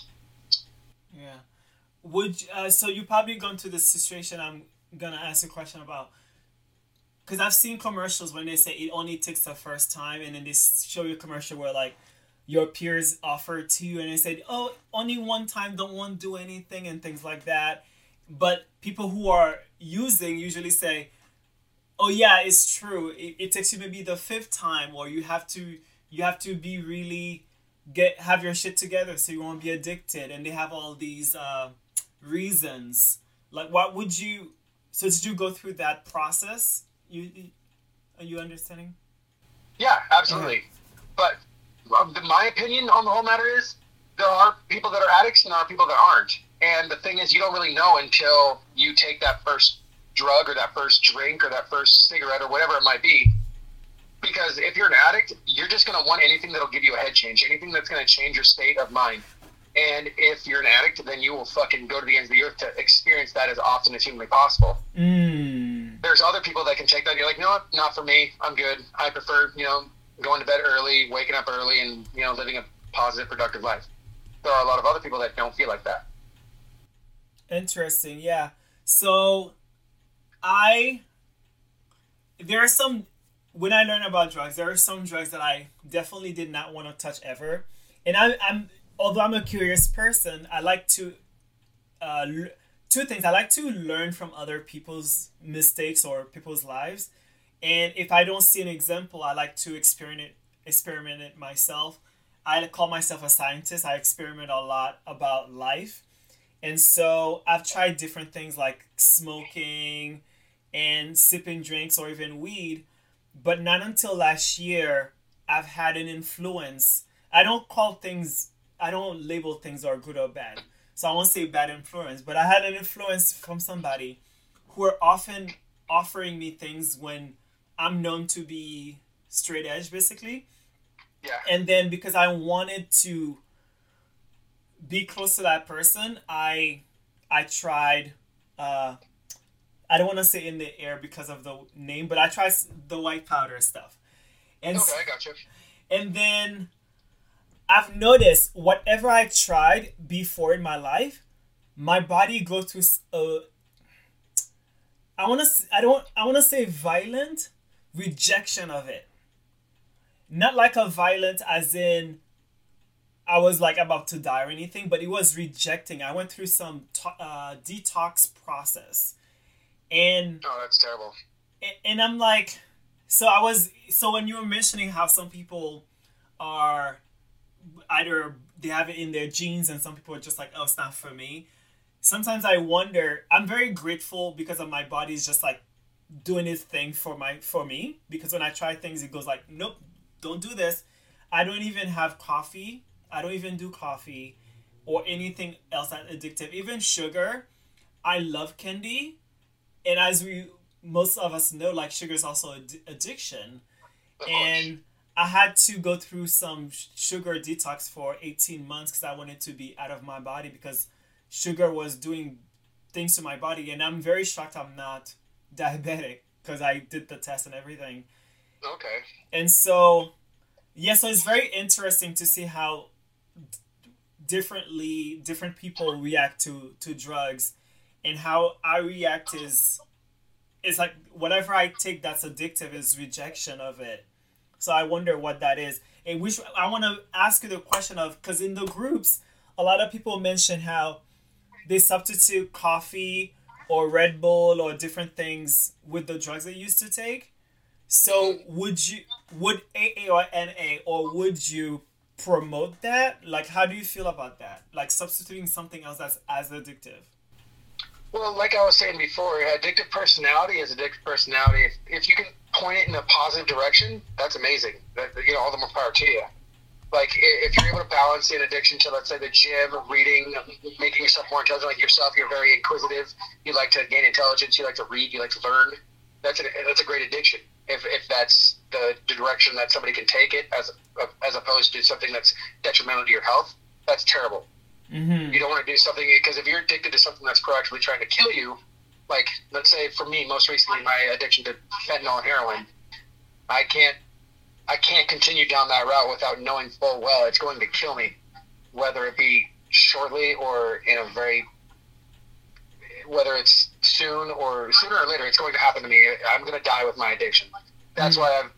Yeah. So you probably gone through the situation I'm gonna ask a question about, because I've seen commercials when they say it only takes the first time, and then they show you a commercial where like your peers offer it to you, and they said, "Oh, only one time, don't want to do anything," and things like that. But people who are using usually say, "Oh yeah, it's true. It takes you maybe the fifth time, or you have to be really have your shit together so you won't be addicted." And they have all these reasons. Like, what would you? So did you go through that process? Are you understanding? Yeah, absolutely. But my opinion on the whole matter is there are people that are addicts and there are people that aren't. And the thing is, you don't really know until you take that first drug or that first drink or that first cigarette or whatever it might be. Because if you're an addict, you're just going to want anything that'll give you a head change, anything that's going to change your state of mind. And if you're an addict, then you will fucking go to the ends of the earth to experience that as often as humanly possible. There's other people that can take that. You're like, no, not for me. I'm good. I prefer, going to bed early, waking up early, and, living a positive, productive life. There are a lot of other people that don't feel like that. Interesting, yeah. So, there are some, when I learn about drugs, there are some drugs that I definitely did not want to touch ever. And although I'm a curious person, I like to, two things. I like to learn from other people's mistakes or people's lives. And if I don't see an example, I like to experiment it myself. I call myself a scientist. I experiment a lot about life. And so I've tried different things like smoking and sipping drinks or even weed. But not until last year, I've had an influence. I don't label things are good or bad. So I won't say bad influence, but I had an influence from somebody who are often offering me things when I'm known to be straight edge, basically. Yeah. And then because I wanted to be close to that person, I tried. I don't want to say in the air because of the name, but I tried the white powder stuff. And okay, I got you. And then I've noticed whatever I tried before in my life, my body goes through I want to say violent rejection of it. Not like a violent as in I was like about to die or anything, but it was rejecting. I went through some detox process. And oh, that's terrible. And I'm like, So when you were mentioning how some people are either they have it in their genes and some people are just like, oh, it's not for me. Sometimes I wonder, I'm very grateful because of my body's just like doing its thing for me, because when I try things it goes like, nope, don't do this. I don't even have coffee. I don't even do coffee or anything else that's addictive. Even sugar. I love candy, and as we most of us know, like sugar is also addiction. Of course. And I had to go through some sugar detox for 18 months because I wanted to be out of my body because sugar was doing things to my body. And I'm very shocked I'm not diabetic because I did the test and everything. Okay. And so, yeah, so it's very interesting to see how different people react to drugs, and how I react is like whatever I take that's addictive is rejection of it. So I wonder what that is. And which I want to ask you the question of, because in the groups, a lot of people mention how they substitute coffee or Red Bull or different things with the drugs they used to take. Hmm. So would AA or NA, or would you promote that? Like, how do you feel about that? Like substituting something else that's as addictive. Well, like I was saying before, addictive personality is addictive personality. If you can point it in a positive direction, that's amazing. All the more power to you. Like if you're able to balance an addiction to, let's say, the gym, reading, making yourself more intelligent, like yourself, you're very inquisitive. You like to gain intelligence. You like to read. You like to learn. That's a great addiction. If that's the direction that somebody can take it, as opposed to something that's detrimental to your health, that's terrible. Mm-hmm. You don't want to do something, because if you're addicted to something that's proactively trying to kill you, like let's say for me, most recently, my addiction to fentanyl and heroin, I can't I can't continue down that route without knowing full well it's going to kill me, whether it be shortly or in a very, whether it's soon or sooner or later, it's going to happen to me. I'm going to die with my addiction. That's Mm. why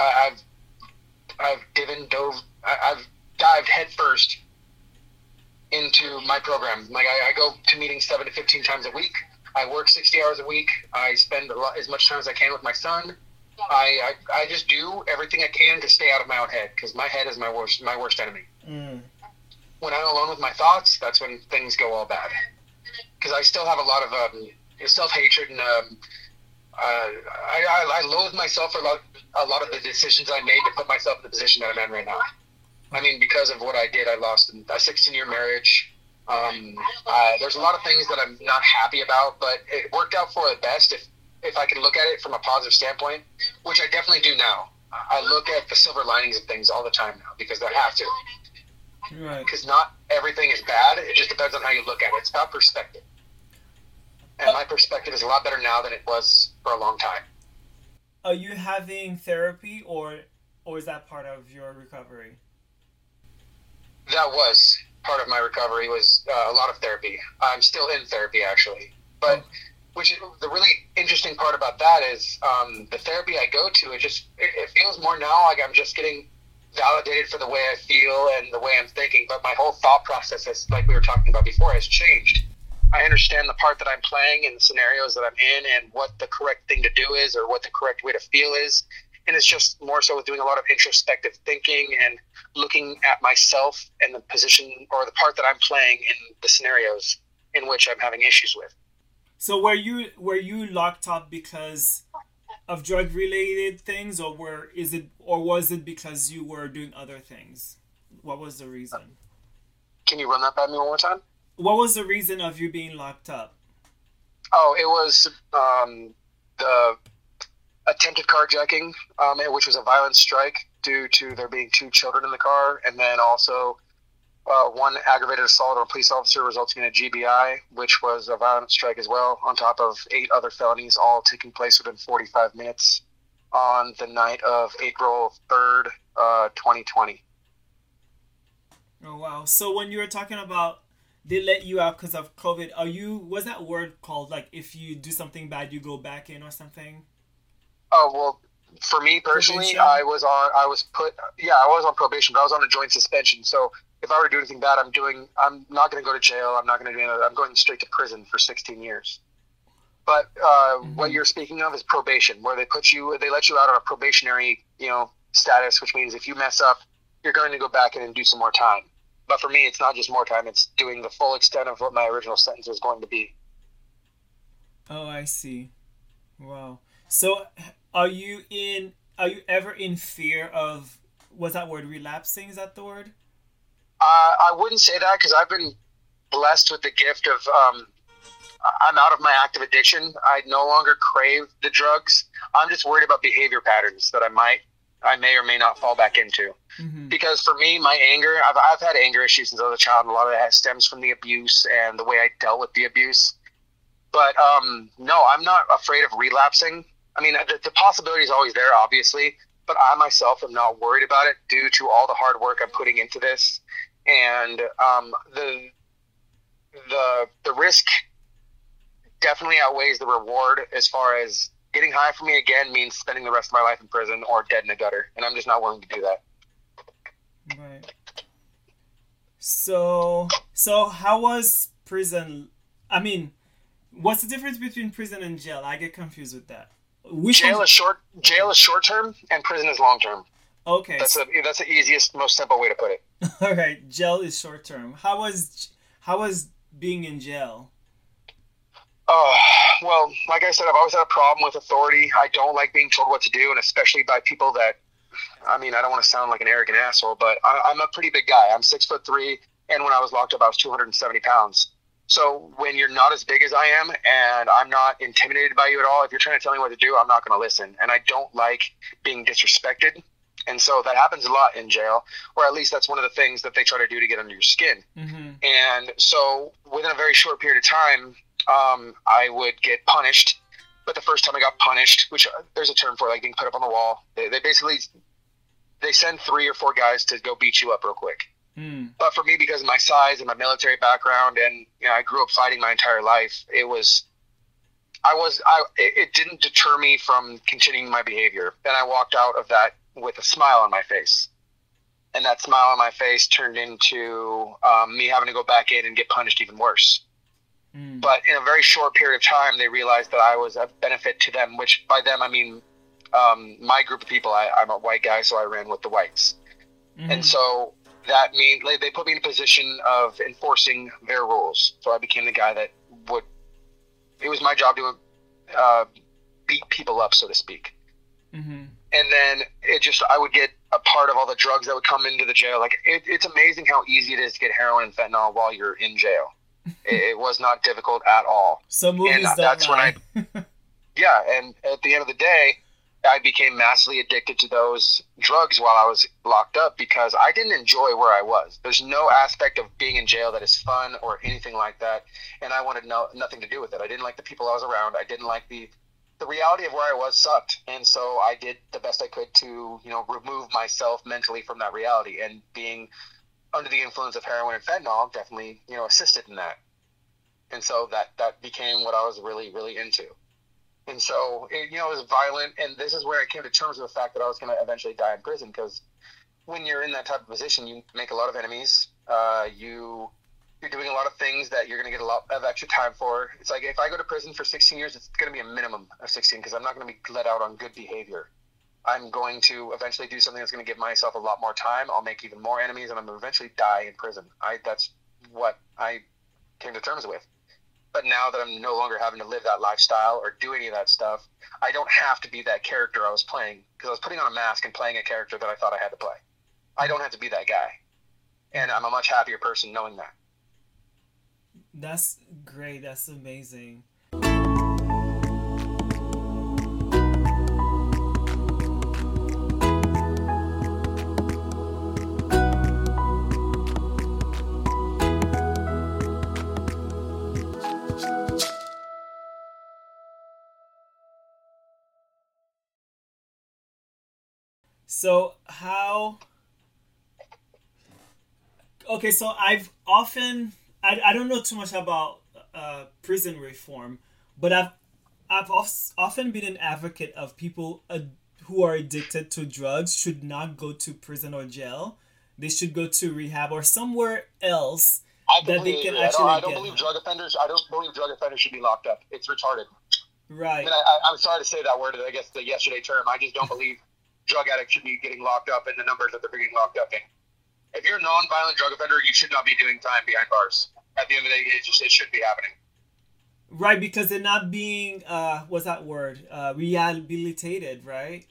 I've dived headfirst into my program. Like I go to meetings 7 to 15 times a week. I work 60 hours a week. I spend as much time as I can with my son. I just do everything I can to stay out of my own head, because my head is my worst enemy. Mm. When I'm alone with my thoughts, that's when things go all bad. Because I still have a lot of self-hatred, and I loathe myself for a lot of the decisions I made to put myself in the position that I'm in right now. I mean, because of what I did, I lost a 16-year marriage. There's a lot of things that I'm not happy about, but it worked out for the best if I can look at it from a positive standpoint, which I definitely do now. I look at the silver linings of things all the time now, because I have to. Right. Because not everything is bad. It just depends on how you look at it. It's about perspective. And my perspective is a lot better now than it was for a long time. Are you having therapy, or is that part of your recovery? That was part of my recovery, was a lot of therapy. I'm still in therapy, actually. But Oh. which is the really interesting part about that is the therapy I go to, it feels more now like I'm just getting validated for the way I feel and the way I'm thinking. But my whole thought process, is, like we were talking about before, has changed. I understand the part that I'm playing and the scenarios that I'm in, and what the correct thing to do is, or what the correct way to feel is. And it's just more so doing a lot of introspective thinking and looking at myself and the position or the part that I'm playing in the scenarios in which I'm having issues with. So were you locked up because of drug related things, or was it because you were doing other things? What was the reason? Can you run that by me one more time? What was the reason of you being locked up? Oh, it was the attempted carjacking, which was a violent strike due to there being two children in the car, and then also one aggravated assault on a police officer resulting in a GBI, which was a violent strike as well, on top of 8 other felonies, all taking place within 45 minutes on the night of April 3rd, 2020. Oh wow. So when you were talking about they let you out because of COVID, was that word called like if you do something bad you go back in or something? Oh, well, for me personally, Probation? I was on probation, but I was on a joint suspension. So if I were to do anything bad, I'm not going to go to jail. I'm not going to do anything. I'm going straight to prison for 16 years. But what you're speaking of is probation, where they let you out on a probationary, status, which means if you mess up, you're going to go back in and do some more time. But for me, it's not just more time; it's doing the full extent of what my original sentence was going to be. Oh, I see. Wow. So, are you ever in fear of, was that word relapsing? Is that the word? I wouldn't say that because I've been blessed with the gift of I'm out of my active addiction. I no longer crave the drugs. I'm just worried about behavior patterns that I may or may not fall back into. Mm-hmm. Because for me, my anger, I've had anger issues since I was a child. And a lot of that stems from the abuse and the way I dealt with the abuse. But no, I'm not afraid of relapsing. I mean, the possibility is always there, obviously, but I myself am not worried about it due to all the hard work I'm putting into this. And the risk definitely outweighs the reward. As far as getting high for me again means spending the rest of my life in prison or dead in a gutter, and I'm just not willing to do that. Right. So how was prison? I mean, what's the difference between prison and jail? I get confused with that. Jail is short term, and prison is long term. Okay. That's the easiest, most simple way to put it. All right, jail is short term. How was being in jail? Well, like I said, I've always had a problem with authority. I don't like being told what to do, and especially by people that, I mean, I don't want to sound like an arrogant asshole, but I'm a pretty big guy. I'm 6'3", and when I was locked up, I was 270 pounds. So when you're not as big as I am, and I'm not intimidated by you at all, if you're trying to tell me what to do, I'm not going to listen. And I don't like being disrespected. And so that happens a lot in jail, or at least that's one of the things that they try to do to get under your skin. Mm-hmm. And so within a very short period of time, I would get punished. But the first time I got punished, which there's a term for, like being put up on the wall, they basically send 3 or 4 guys to go beat you up real quick. Mm. But for me, because of my size and my military background, and I grew up fighting my entire life, it didn't deter me from continuing my behavior. And I walked out of that with a smile on my face. And that smile on my face turned into me having to go back in and get punished even worse. Mm. But in a very short period of time, they realized that I was a benefit to them, which by them, I mean my group of people. I'm a white guy, so I ran with the whites. Mm-hmm. And so that means they put me in a position of enforcing their rules. So I became the guy that it was my job to beat people up, so to speak. Mm-hmm. And then I would get a part of all the drugs that would come into the jail. Like it's amazing how easy it is to get heroin and fentanyl while you're in jail. It was not difficult at all. So movies don't lie. Yeah, and at the end of the day, I became massively addicted to those drugs while I was locked up because I didn't enjoy where I was. There's no aspect of being in jail that is fun or anything like that, and I wanted nothing to do with it. I didn't like the people I was around. I didn't like the reality of where I was sucked, and so I did the best I could to remove myself mentally from that reality. And being under the influence of heroin and fentanyl definitely assisted in that. And so that became what I was really, really into. And so, it was violent, and this is where I came to terms with the fact that I was going to eventually die in prison, because when you're in that type of position, you make a lot of enemies. You're doing a lot of things that you're going to get a lot of extra time for. It's like if I go to prison for 16 years, it's going to be a minimum of 16 because I'm not going to be let out on good behavior. I'm going to eventually do something that's going to give myself a lot more time. I'll make even more enemies, and I'm going to eventually die in prison. That's what I came to terms with. But now that I'm no longer having to live that lifestyle or do any of that stuff, I don't have to be that character I was playing because I was putting on a mask and playing a character that I thought I had to play. I don't have to be that guy. And I'm a much happier person knowing that. That's great. That's amazing. So I've often, I don't know too much about prison reform, but I've often been an advocate of people who are addicted to drugs should not go to prison or jail. They should go to rehab or somewhere else that they can actually I don't believe drug offenders should be locked up. It's retarded. Right. I'm sorry to say that word, I guess the yesterday term. I just don't believe drug addicts should be getting locked up in the numbers that they're being locked up in. If you're a non-violent drug offender, you should not be doing time behind bars. At the end of the day, it should be happening. Right, because they're not being what's that word? Rehabilitated, right?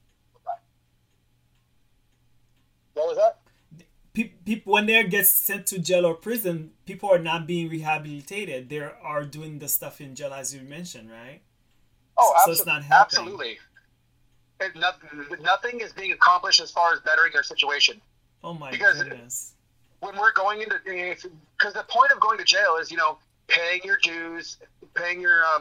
What was that? People when they get sent to jail or prison, people are not being rehabilitated. They are doing the stuff in jail, as you mentioned, right? Oh, So it's not helping. absolutely. Nothing is being accomplished as far as bettering their situation. Oh my Because goodness. when we're going into, because the point of going to jail is, paying your dues, paying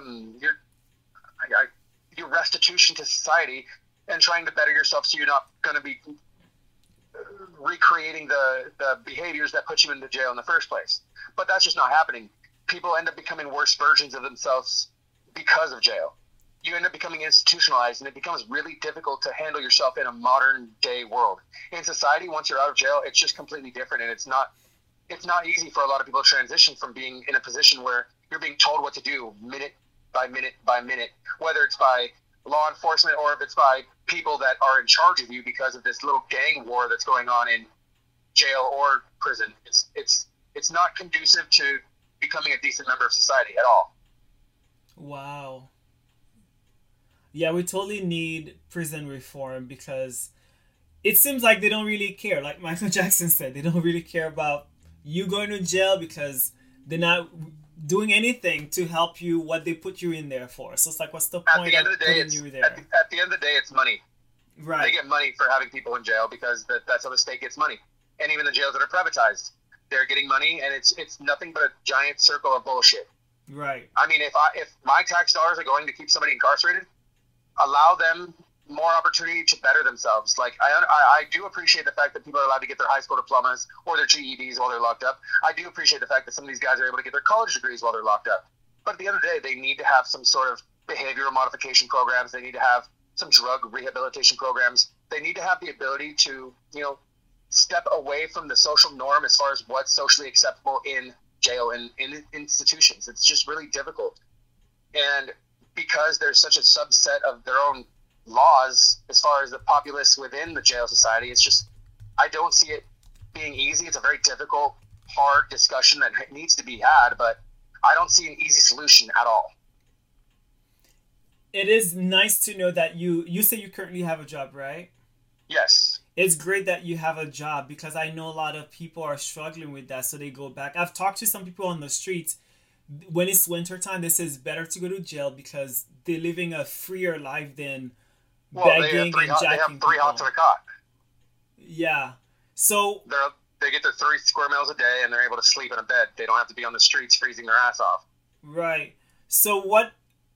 your restitution to society, and trying to better yourself so you're not going to be recreating the behaviors that put you into jail in the first place. But that's just not happening. People end up becoming worse versions of themselves because of jail. You end up becoming institutionalized, and it becomes really difficult to handle yourself in a modern day world. In society, once you're out of jail, it's just completely different, and it's not easy for a lot of people to transition from being in a position where you're being told what to do minute by minute by minute, whether it's by law enforcement or if it's by people that are in charge of you because of this little gang war that's going on in jail or prison. It's not conducive to becoming a decent member of society at all. Wow. Yeah, we totally need prison reform because it seems like they don't really care. Like Michael Jackson said, they don't really care about you going to jail because they're not doing anything to help you what they put you in there for. So it's like, what's the point of putting you there? At the end of the day, it's money. Right. They get money for having people in jail because that's how the state gets money. And even the jails that are privatized, they're getting money, and it's nothing but a giant circle of bullshit. Right. I mean, if my tax dollars are going to keep somebody incarcerated, allow them more opportunity to better themselves. Like I do appreciate the fact that people are allowed to get their high school diplomas or their GEDs while they're locked up. I do appreciate the fact that some of these guys are able to get their college degrees while they're locked up. But at the end of the day, they need to have some sort of behavioral modification programs. They need to have some drug rehabilitation programs. They need to have the ability to, step away from the social norm as far as what's socially acceptable in jail and in institutions. It's just really difficult. And because there's such a subset of their own laws as far as the populace within the jail society, it's just, I don't see it being easy. It's a very difficult, hard discussion that needs to be had, but I don't see an easy solution at all. It is nice to know that you say you currently have a job, right? Yes. It's great that you have a job because I know a lot of people are struggling with that, so they go back. I've talked to some people on the streets. When it's winter time, they say it's better to go to jail because they're living a freer life than begging and jacking. They have three hots in a cot. Yeah. So they get their 3 square meals a day, and they're able to sleep in a bed. They don't have to be on the streets freezing their ass off. Right. So what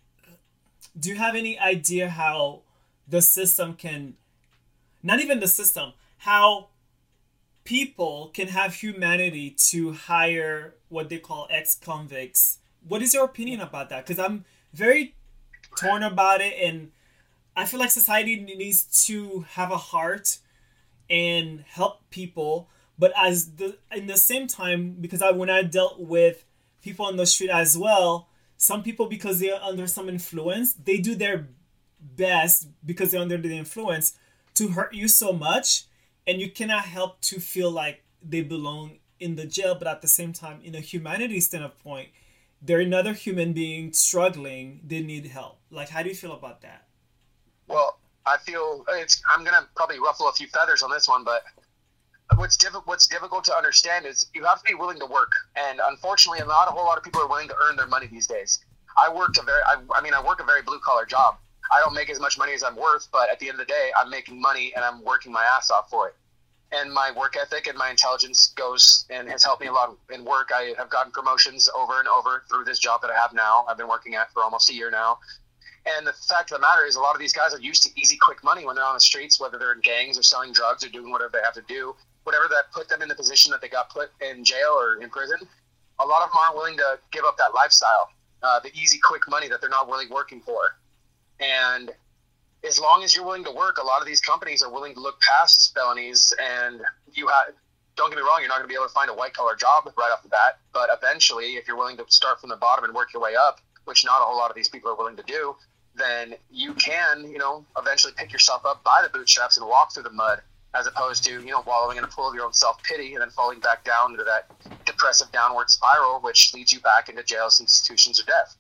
do you have any idea how the system can, not even the system, how people can have humanity to hire what they call ex-convicts? What is your opinion about that? Because I'm very torn about it, and I feel like society needs to have a heart and help people, but in the same time, because when I dealt with people on the street as well, some people, because they're under some influence, they do their best because they're under the influence to hurt you so much, and you cannot help to feel like they belong in the jail, but at the same time, in a humanity standpoint, they're another human being struggling, they need help. Like, how do you feel about that? Well, I feel I'm going to probably ruffle a few feathers on this one, but what's difficult to understand is you have to be willing to work. And unfortunately, not a whole lot of people are willing to earn their money these days. I work a very blue collar job. I don't make as much money as I'm worth, but at the end of the day, I'm making money and I'm working my ass off for it. And my work ethic and my intelligence goes and has helped me a lot in work. I have gotten promotions over and over through this job that I have now. I've been working at for almost a year now. And the fact of the matter is a lot of these guys are used to easy, quick money when they're on the streets, whether they're in gangs or selling drugs or doing whatever they have to do, whatever that put them in the position that they got put in jail or in prison. A lot of them aren't willing to give up that lifestyle, the easy, quick money that they're not really working for. And as long as you're willing to work, a lot of these companies are willing to look past felonies. And don't get me wrong, you're not going to be able to find a white collar job right off the bat. But eventually, if you're willing to start from the bottom and work your way up, which not a whole lot of these people are willing to do, then you can, eventually pick yourself up by the bootstraps and walk through the mud, as opposed to, wallowing in a pool of your own self-pity and then falling back down into that depressive downward spiral, which leads you back into jails, institutions, or death.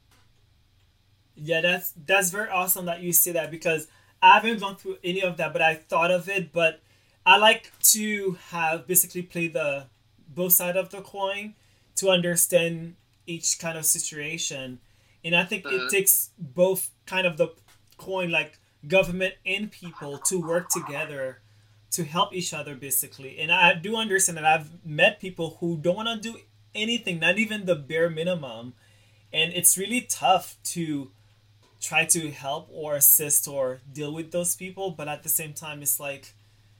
Yeah, that's very awesome that you say that, because I haven't gone through any of that, but I thought of it. But I like to have basically play the both side of the coin to understand each kind of situation. And I think it takes both kind of the coin, like government and people, to work together to help each other, basically. And I do understand that I've met people who don't want to do anything, not even the bare minimum. And it's really tough to try to help or assist or deal with those people. But at the same time, it's like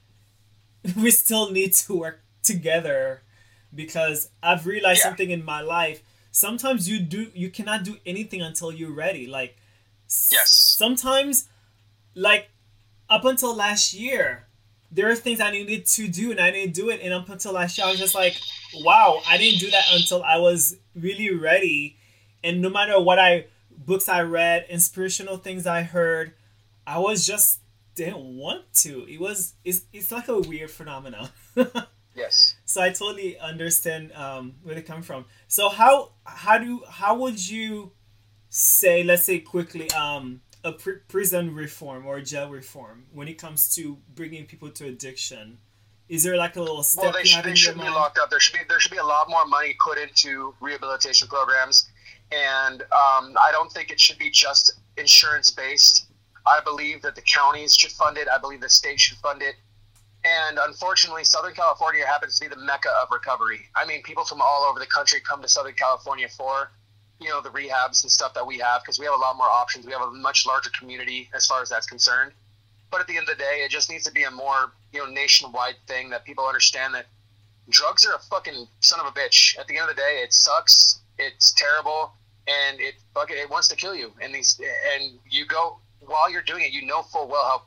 we still need to work together, because I've realized something in my life. Sometimes you cannot do anything until you're ready. Like, sometimes, like, up until last year, there are things I needed to do and I didn't do it. And up until last year, I was just like, wow, I didn't do that until I was really ready. And no matter what books I read, inspirational things I heard, I was just didn't want to. It's like a weird phenomenon. Yes. So I totally understand where they come from. So how would you say, let's say quickly, a prison reform or jail reform when it comes to bringing people to addiction? Is there like a little step? Well, they shouldn't be locked up. There should be a lot more money put into rehabilitation programs, and I don't think it should be just insurance based. I believe that the counties should fund it. I believe the state should fund it. And unfortunately, Southern California happens to be the mecca of recovery. I mean, people from all over the country come to Southern California for, the rehabs and stuff that we have, because we have a lot more options. We have a much larger community as far as that's concerned. But at the end of the day, it just needs to be a more, nationwide thing that people understand that drugs are a fucking son of a bitch. At the end of the day, it sucks. It's terrible. And it wants to kill you. And you go, while you're doing it, you know full well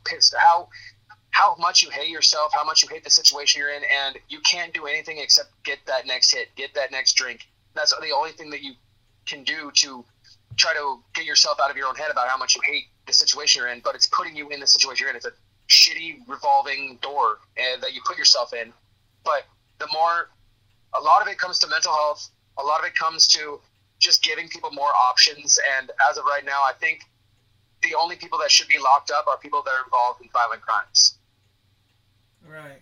how much you hate yourself, how much you hate the situation you're in, and you can't do anything except get that next hit, get that next drink. That's the only thing that you can do to try to get yourself out of your own head about how much you hate the situation you're in, but it's putting you in the situation you're in. It's a shitty revolving door that you put yourself in. But a lot of it comes to mental health, a lot of it comes to just giving people more options, and as of right now, I think the only people that should be locked up are people that are involved in violent crimes. Right.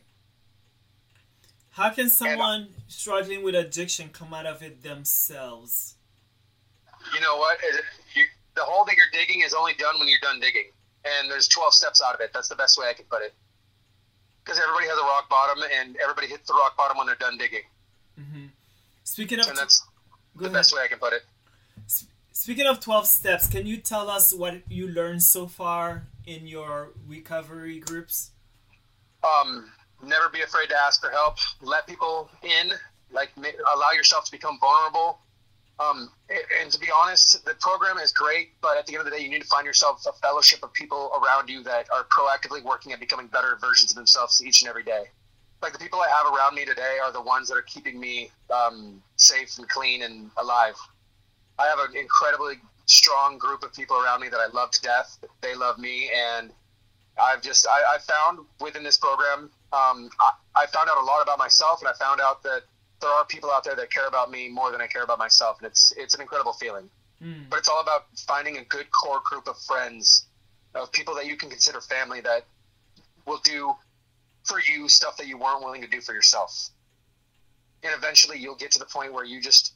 How can someone struggling with addiction come out of it themselves? You know what? The hole that you're digging is only done when you're done digging. And there's 12 steps out of it. That's the best way I can put it. Because everybody has a rock bottom, and everybody hits the rock bottom when they're done digging. Mm-hmm. Speaking of... And that's the best way I can put it. Speaking of 12 steps, can you tell us what you learned so far in your recovery groups? Never be afraid to ask for help. Let people in. Allow yourself to become vulnerable. And to be honest, the program is great, but at the end of the day, you need to find yourself a fellowship of people around you that are proactively working at becoming better versions of themselves each and every day. Like, the people I have around me today are the ones that are keeping me safe and clean and alive. I have an incredibly strong group of people around me that I love to death. They love me, and I found within this program, I found out a lot about myself, and I found out that there are people out there that care about me more than I care about myself, and it's an incredible feeling. But it's all about finding a good core group of friends, of people that you can consider family, that will do for you stuff that you weren't willing to do for yourself. And eventually you'll get to the point where you're just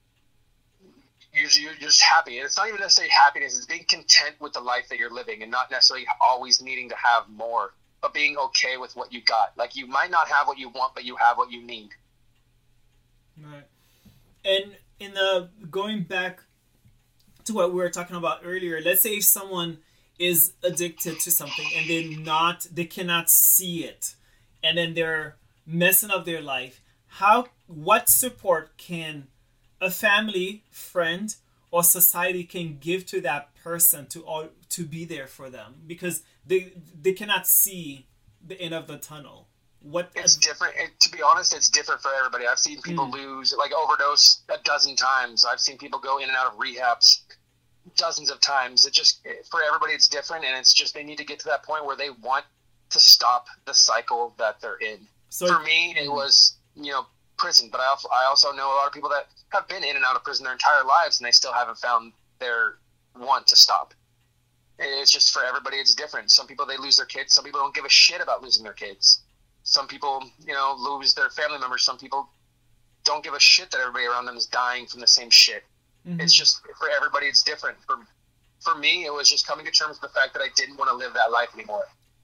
happy. And it's not even necessarily happiness, it's being content with the life that you're living, and not necessarily always needing to have more, but being okay with what you got. Like, you might not have what you want, but you have what you need. Right. And going back to what we were talking about earlier, let's say if someone is addicted to something and they cannot see it, and then they're messing up their life, what support can a family, friend, or society can give to that person to be there for them, because they cannot see the end of the tunnel? It's different. To be honest, it's different for everybody. I've seen people overdose a dozen times. I've seen people go in and out of rehabs dozens of times. It just, for everybody, it's different, and it's just they need to get to that point where they want to stop the cycle that they're in. So for me, it was, prison, but I also know a lot of people that have been in and out of prison their entire lives, and they still haven't found their want to stop. It's just, for everybody, it's different. Some people, they lose their kids. Some people don't give a shit about losing their kids. Some people, lose their family members. Some people don't give a shit that everybody around them is dying from the same shit. Mm-hmm. It's just, for everybody, it's different. For me, it was just coming to terms with the fact that I didn't want to live that life anymore.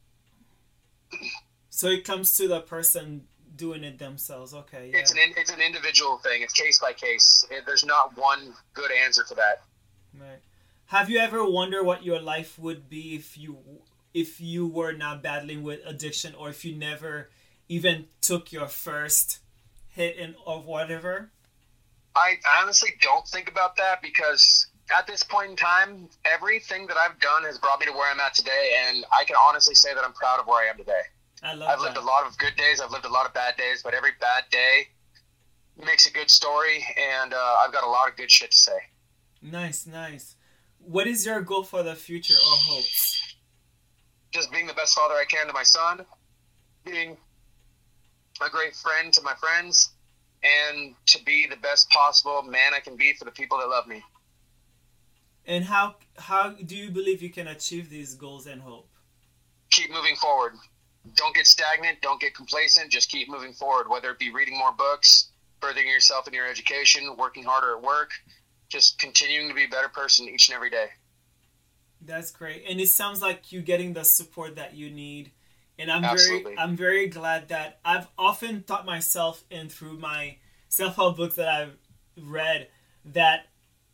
So it comes to the person doing it themselves. Okay. Yeah. It's an individual thing. It's case by case. There's not one good answer for that. Right. Have you ever wondered what your life would be if you were not battling with addiction, or if you never even took your first hit of whatever? I honestly don't think about that, because at this point in time, everything that I've done has brought me to where I'm at today, and I can honestly say that I'm proud of where I am today. I've lived a lot of good days. I've lived a lot of bad days, but every bad day makes a good story, and I've got a lot of good shit to say. Nice. What is your goal for the future or hopes? Just being the best father I can to my son, being a great friend to my friends, and to be the best possible man I can be for the people that love me. And how do you believe you can achieve these goals and hope? Keep moving forward. Don't get stagnant. Don't get complacent. Just keep moving forward, whether it be reading more books, furthering yourself in your education, working harder at work, just continuing to be a better person each and every day. That's great. And it sounds like you're getting the support that you need. And I'm very glad that I've often thought myself, and through my self-help books that I've read, that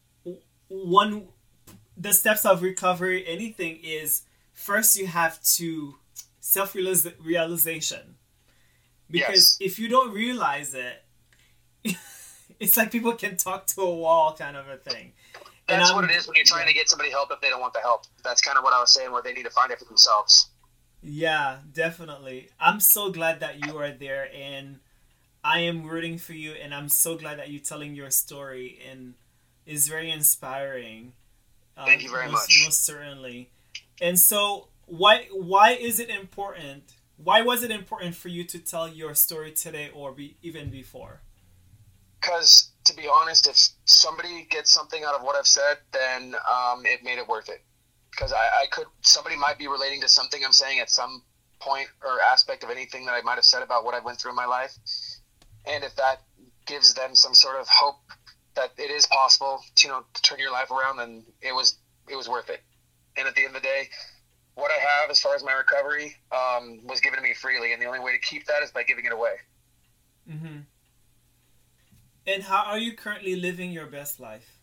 the steps of recovery, anything, is first you have to self-realization. Because if you don't realize it, it's like people can talk to a wall kind of a thing. That's what it is when you're trying to get somebody help if they don't want the help. That's kind of what I was saying, where they need to find it for themselves. Yeah, definitely. I'm so glad that you are there, and I am rooting for you, and I'm so glad that you're telling your story, and it's very inspiring. Thank you very much. Most certainly. And so why is it important? Why was it important for you to tell your story today, or even before? Because, to be honest, if somebody gets something out of what I've said, then it made it worth it. Because somebody might be relating to something I'm saying at some point or aspect of anything that I might have said about what I went through in my life. And if that gives them some sort of hope that it is possible to turn your life around, then it was worth it. And at the end of the day, what I have as far as my recovery was given to me freely, and the only way to keep that is by giving it away. Mm-hmm. And how are you currently living your best life?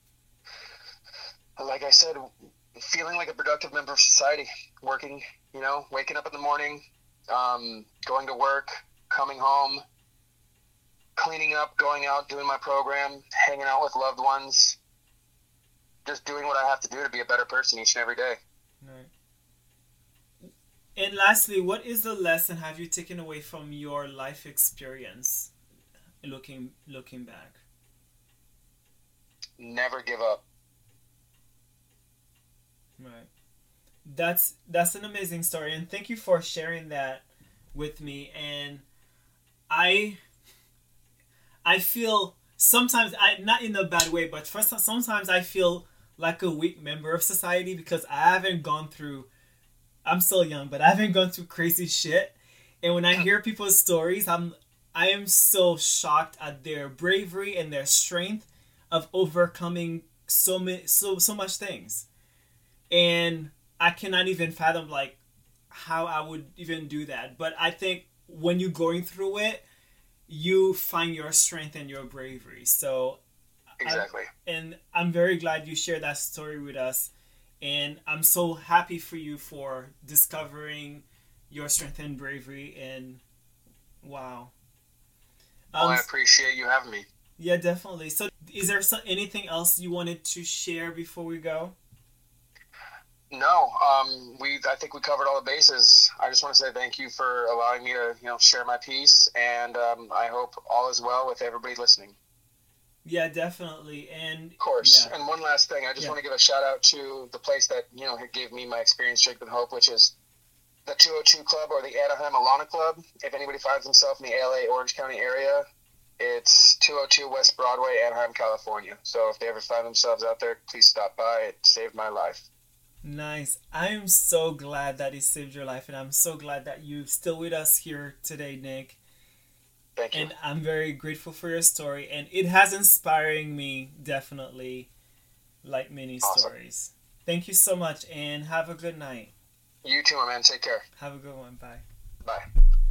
Like I said, feeling like a productive member of society, working, waking up in the morning, going to work, coming home, cleaning up, going out, doing my program, hanging out with loved ones, just doing what I have to do to be a better person each and every day. Right. And lastly, what is the lesson have you taken away from your life experience, looking back? Never give up. Right. That's an amazing story, and thank you for sharing that with me. And I feel sometimes, not in a bad way, but sometimes I feel like a weak member of society, because I haven't gone through, I'm still young, but I haven't gone through crazy shit. And when I hear people's stories, I am so shocked at their bravery and their strength of overcoming so much things. And I cannot even fathom how I would even do that. But I think when you're going through it, you find your strength and your bravery. So exactly. I'm very glad you shared that story with us. And I'm so happy for you for discovering your strength and bravery. And wow. Well, I appreciate you having me. Yeah, definitely. So is there anything else you wanted to share before we go? No, I think we covered all the bases. I just want to say thank you for allowing me to, share my piece, and I hope all is well with everybody listening. Yeah, definitely. And Of course. yeah, And one last thing, I just yeah. want to give a shout out to the place that gave me my experience drinking Hope, which is the 202 Club or the Anaheim Alana Club. If anybody finds himself in the LA Orange County area, it's 202 West Broadway, Anaheim, California. So if they ever find themselves out there, please stop by. It saved my life. Nice. I'm so glad that it saved your life, and I'm so glad that you're still with us here today, Nick. Thank you. And I'm very grateful for your story, and it has inspiring me definitely, like many Awesome. stories. Thank you so much, and have a good night. You too, my man. Take care. Have a good one. Bye. Bye.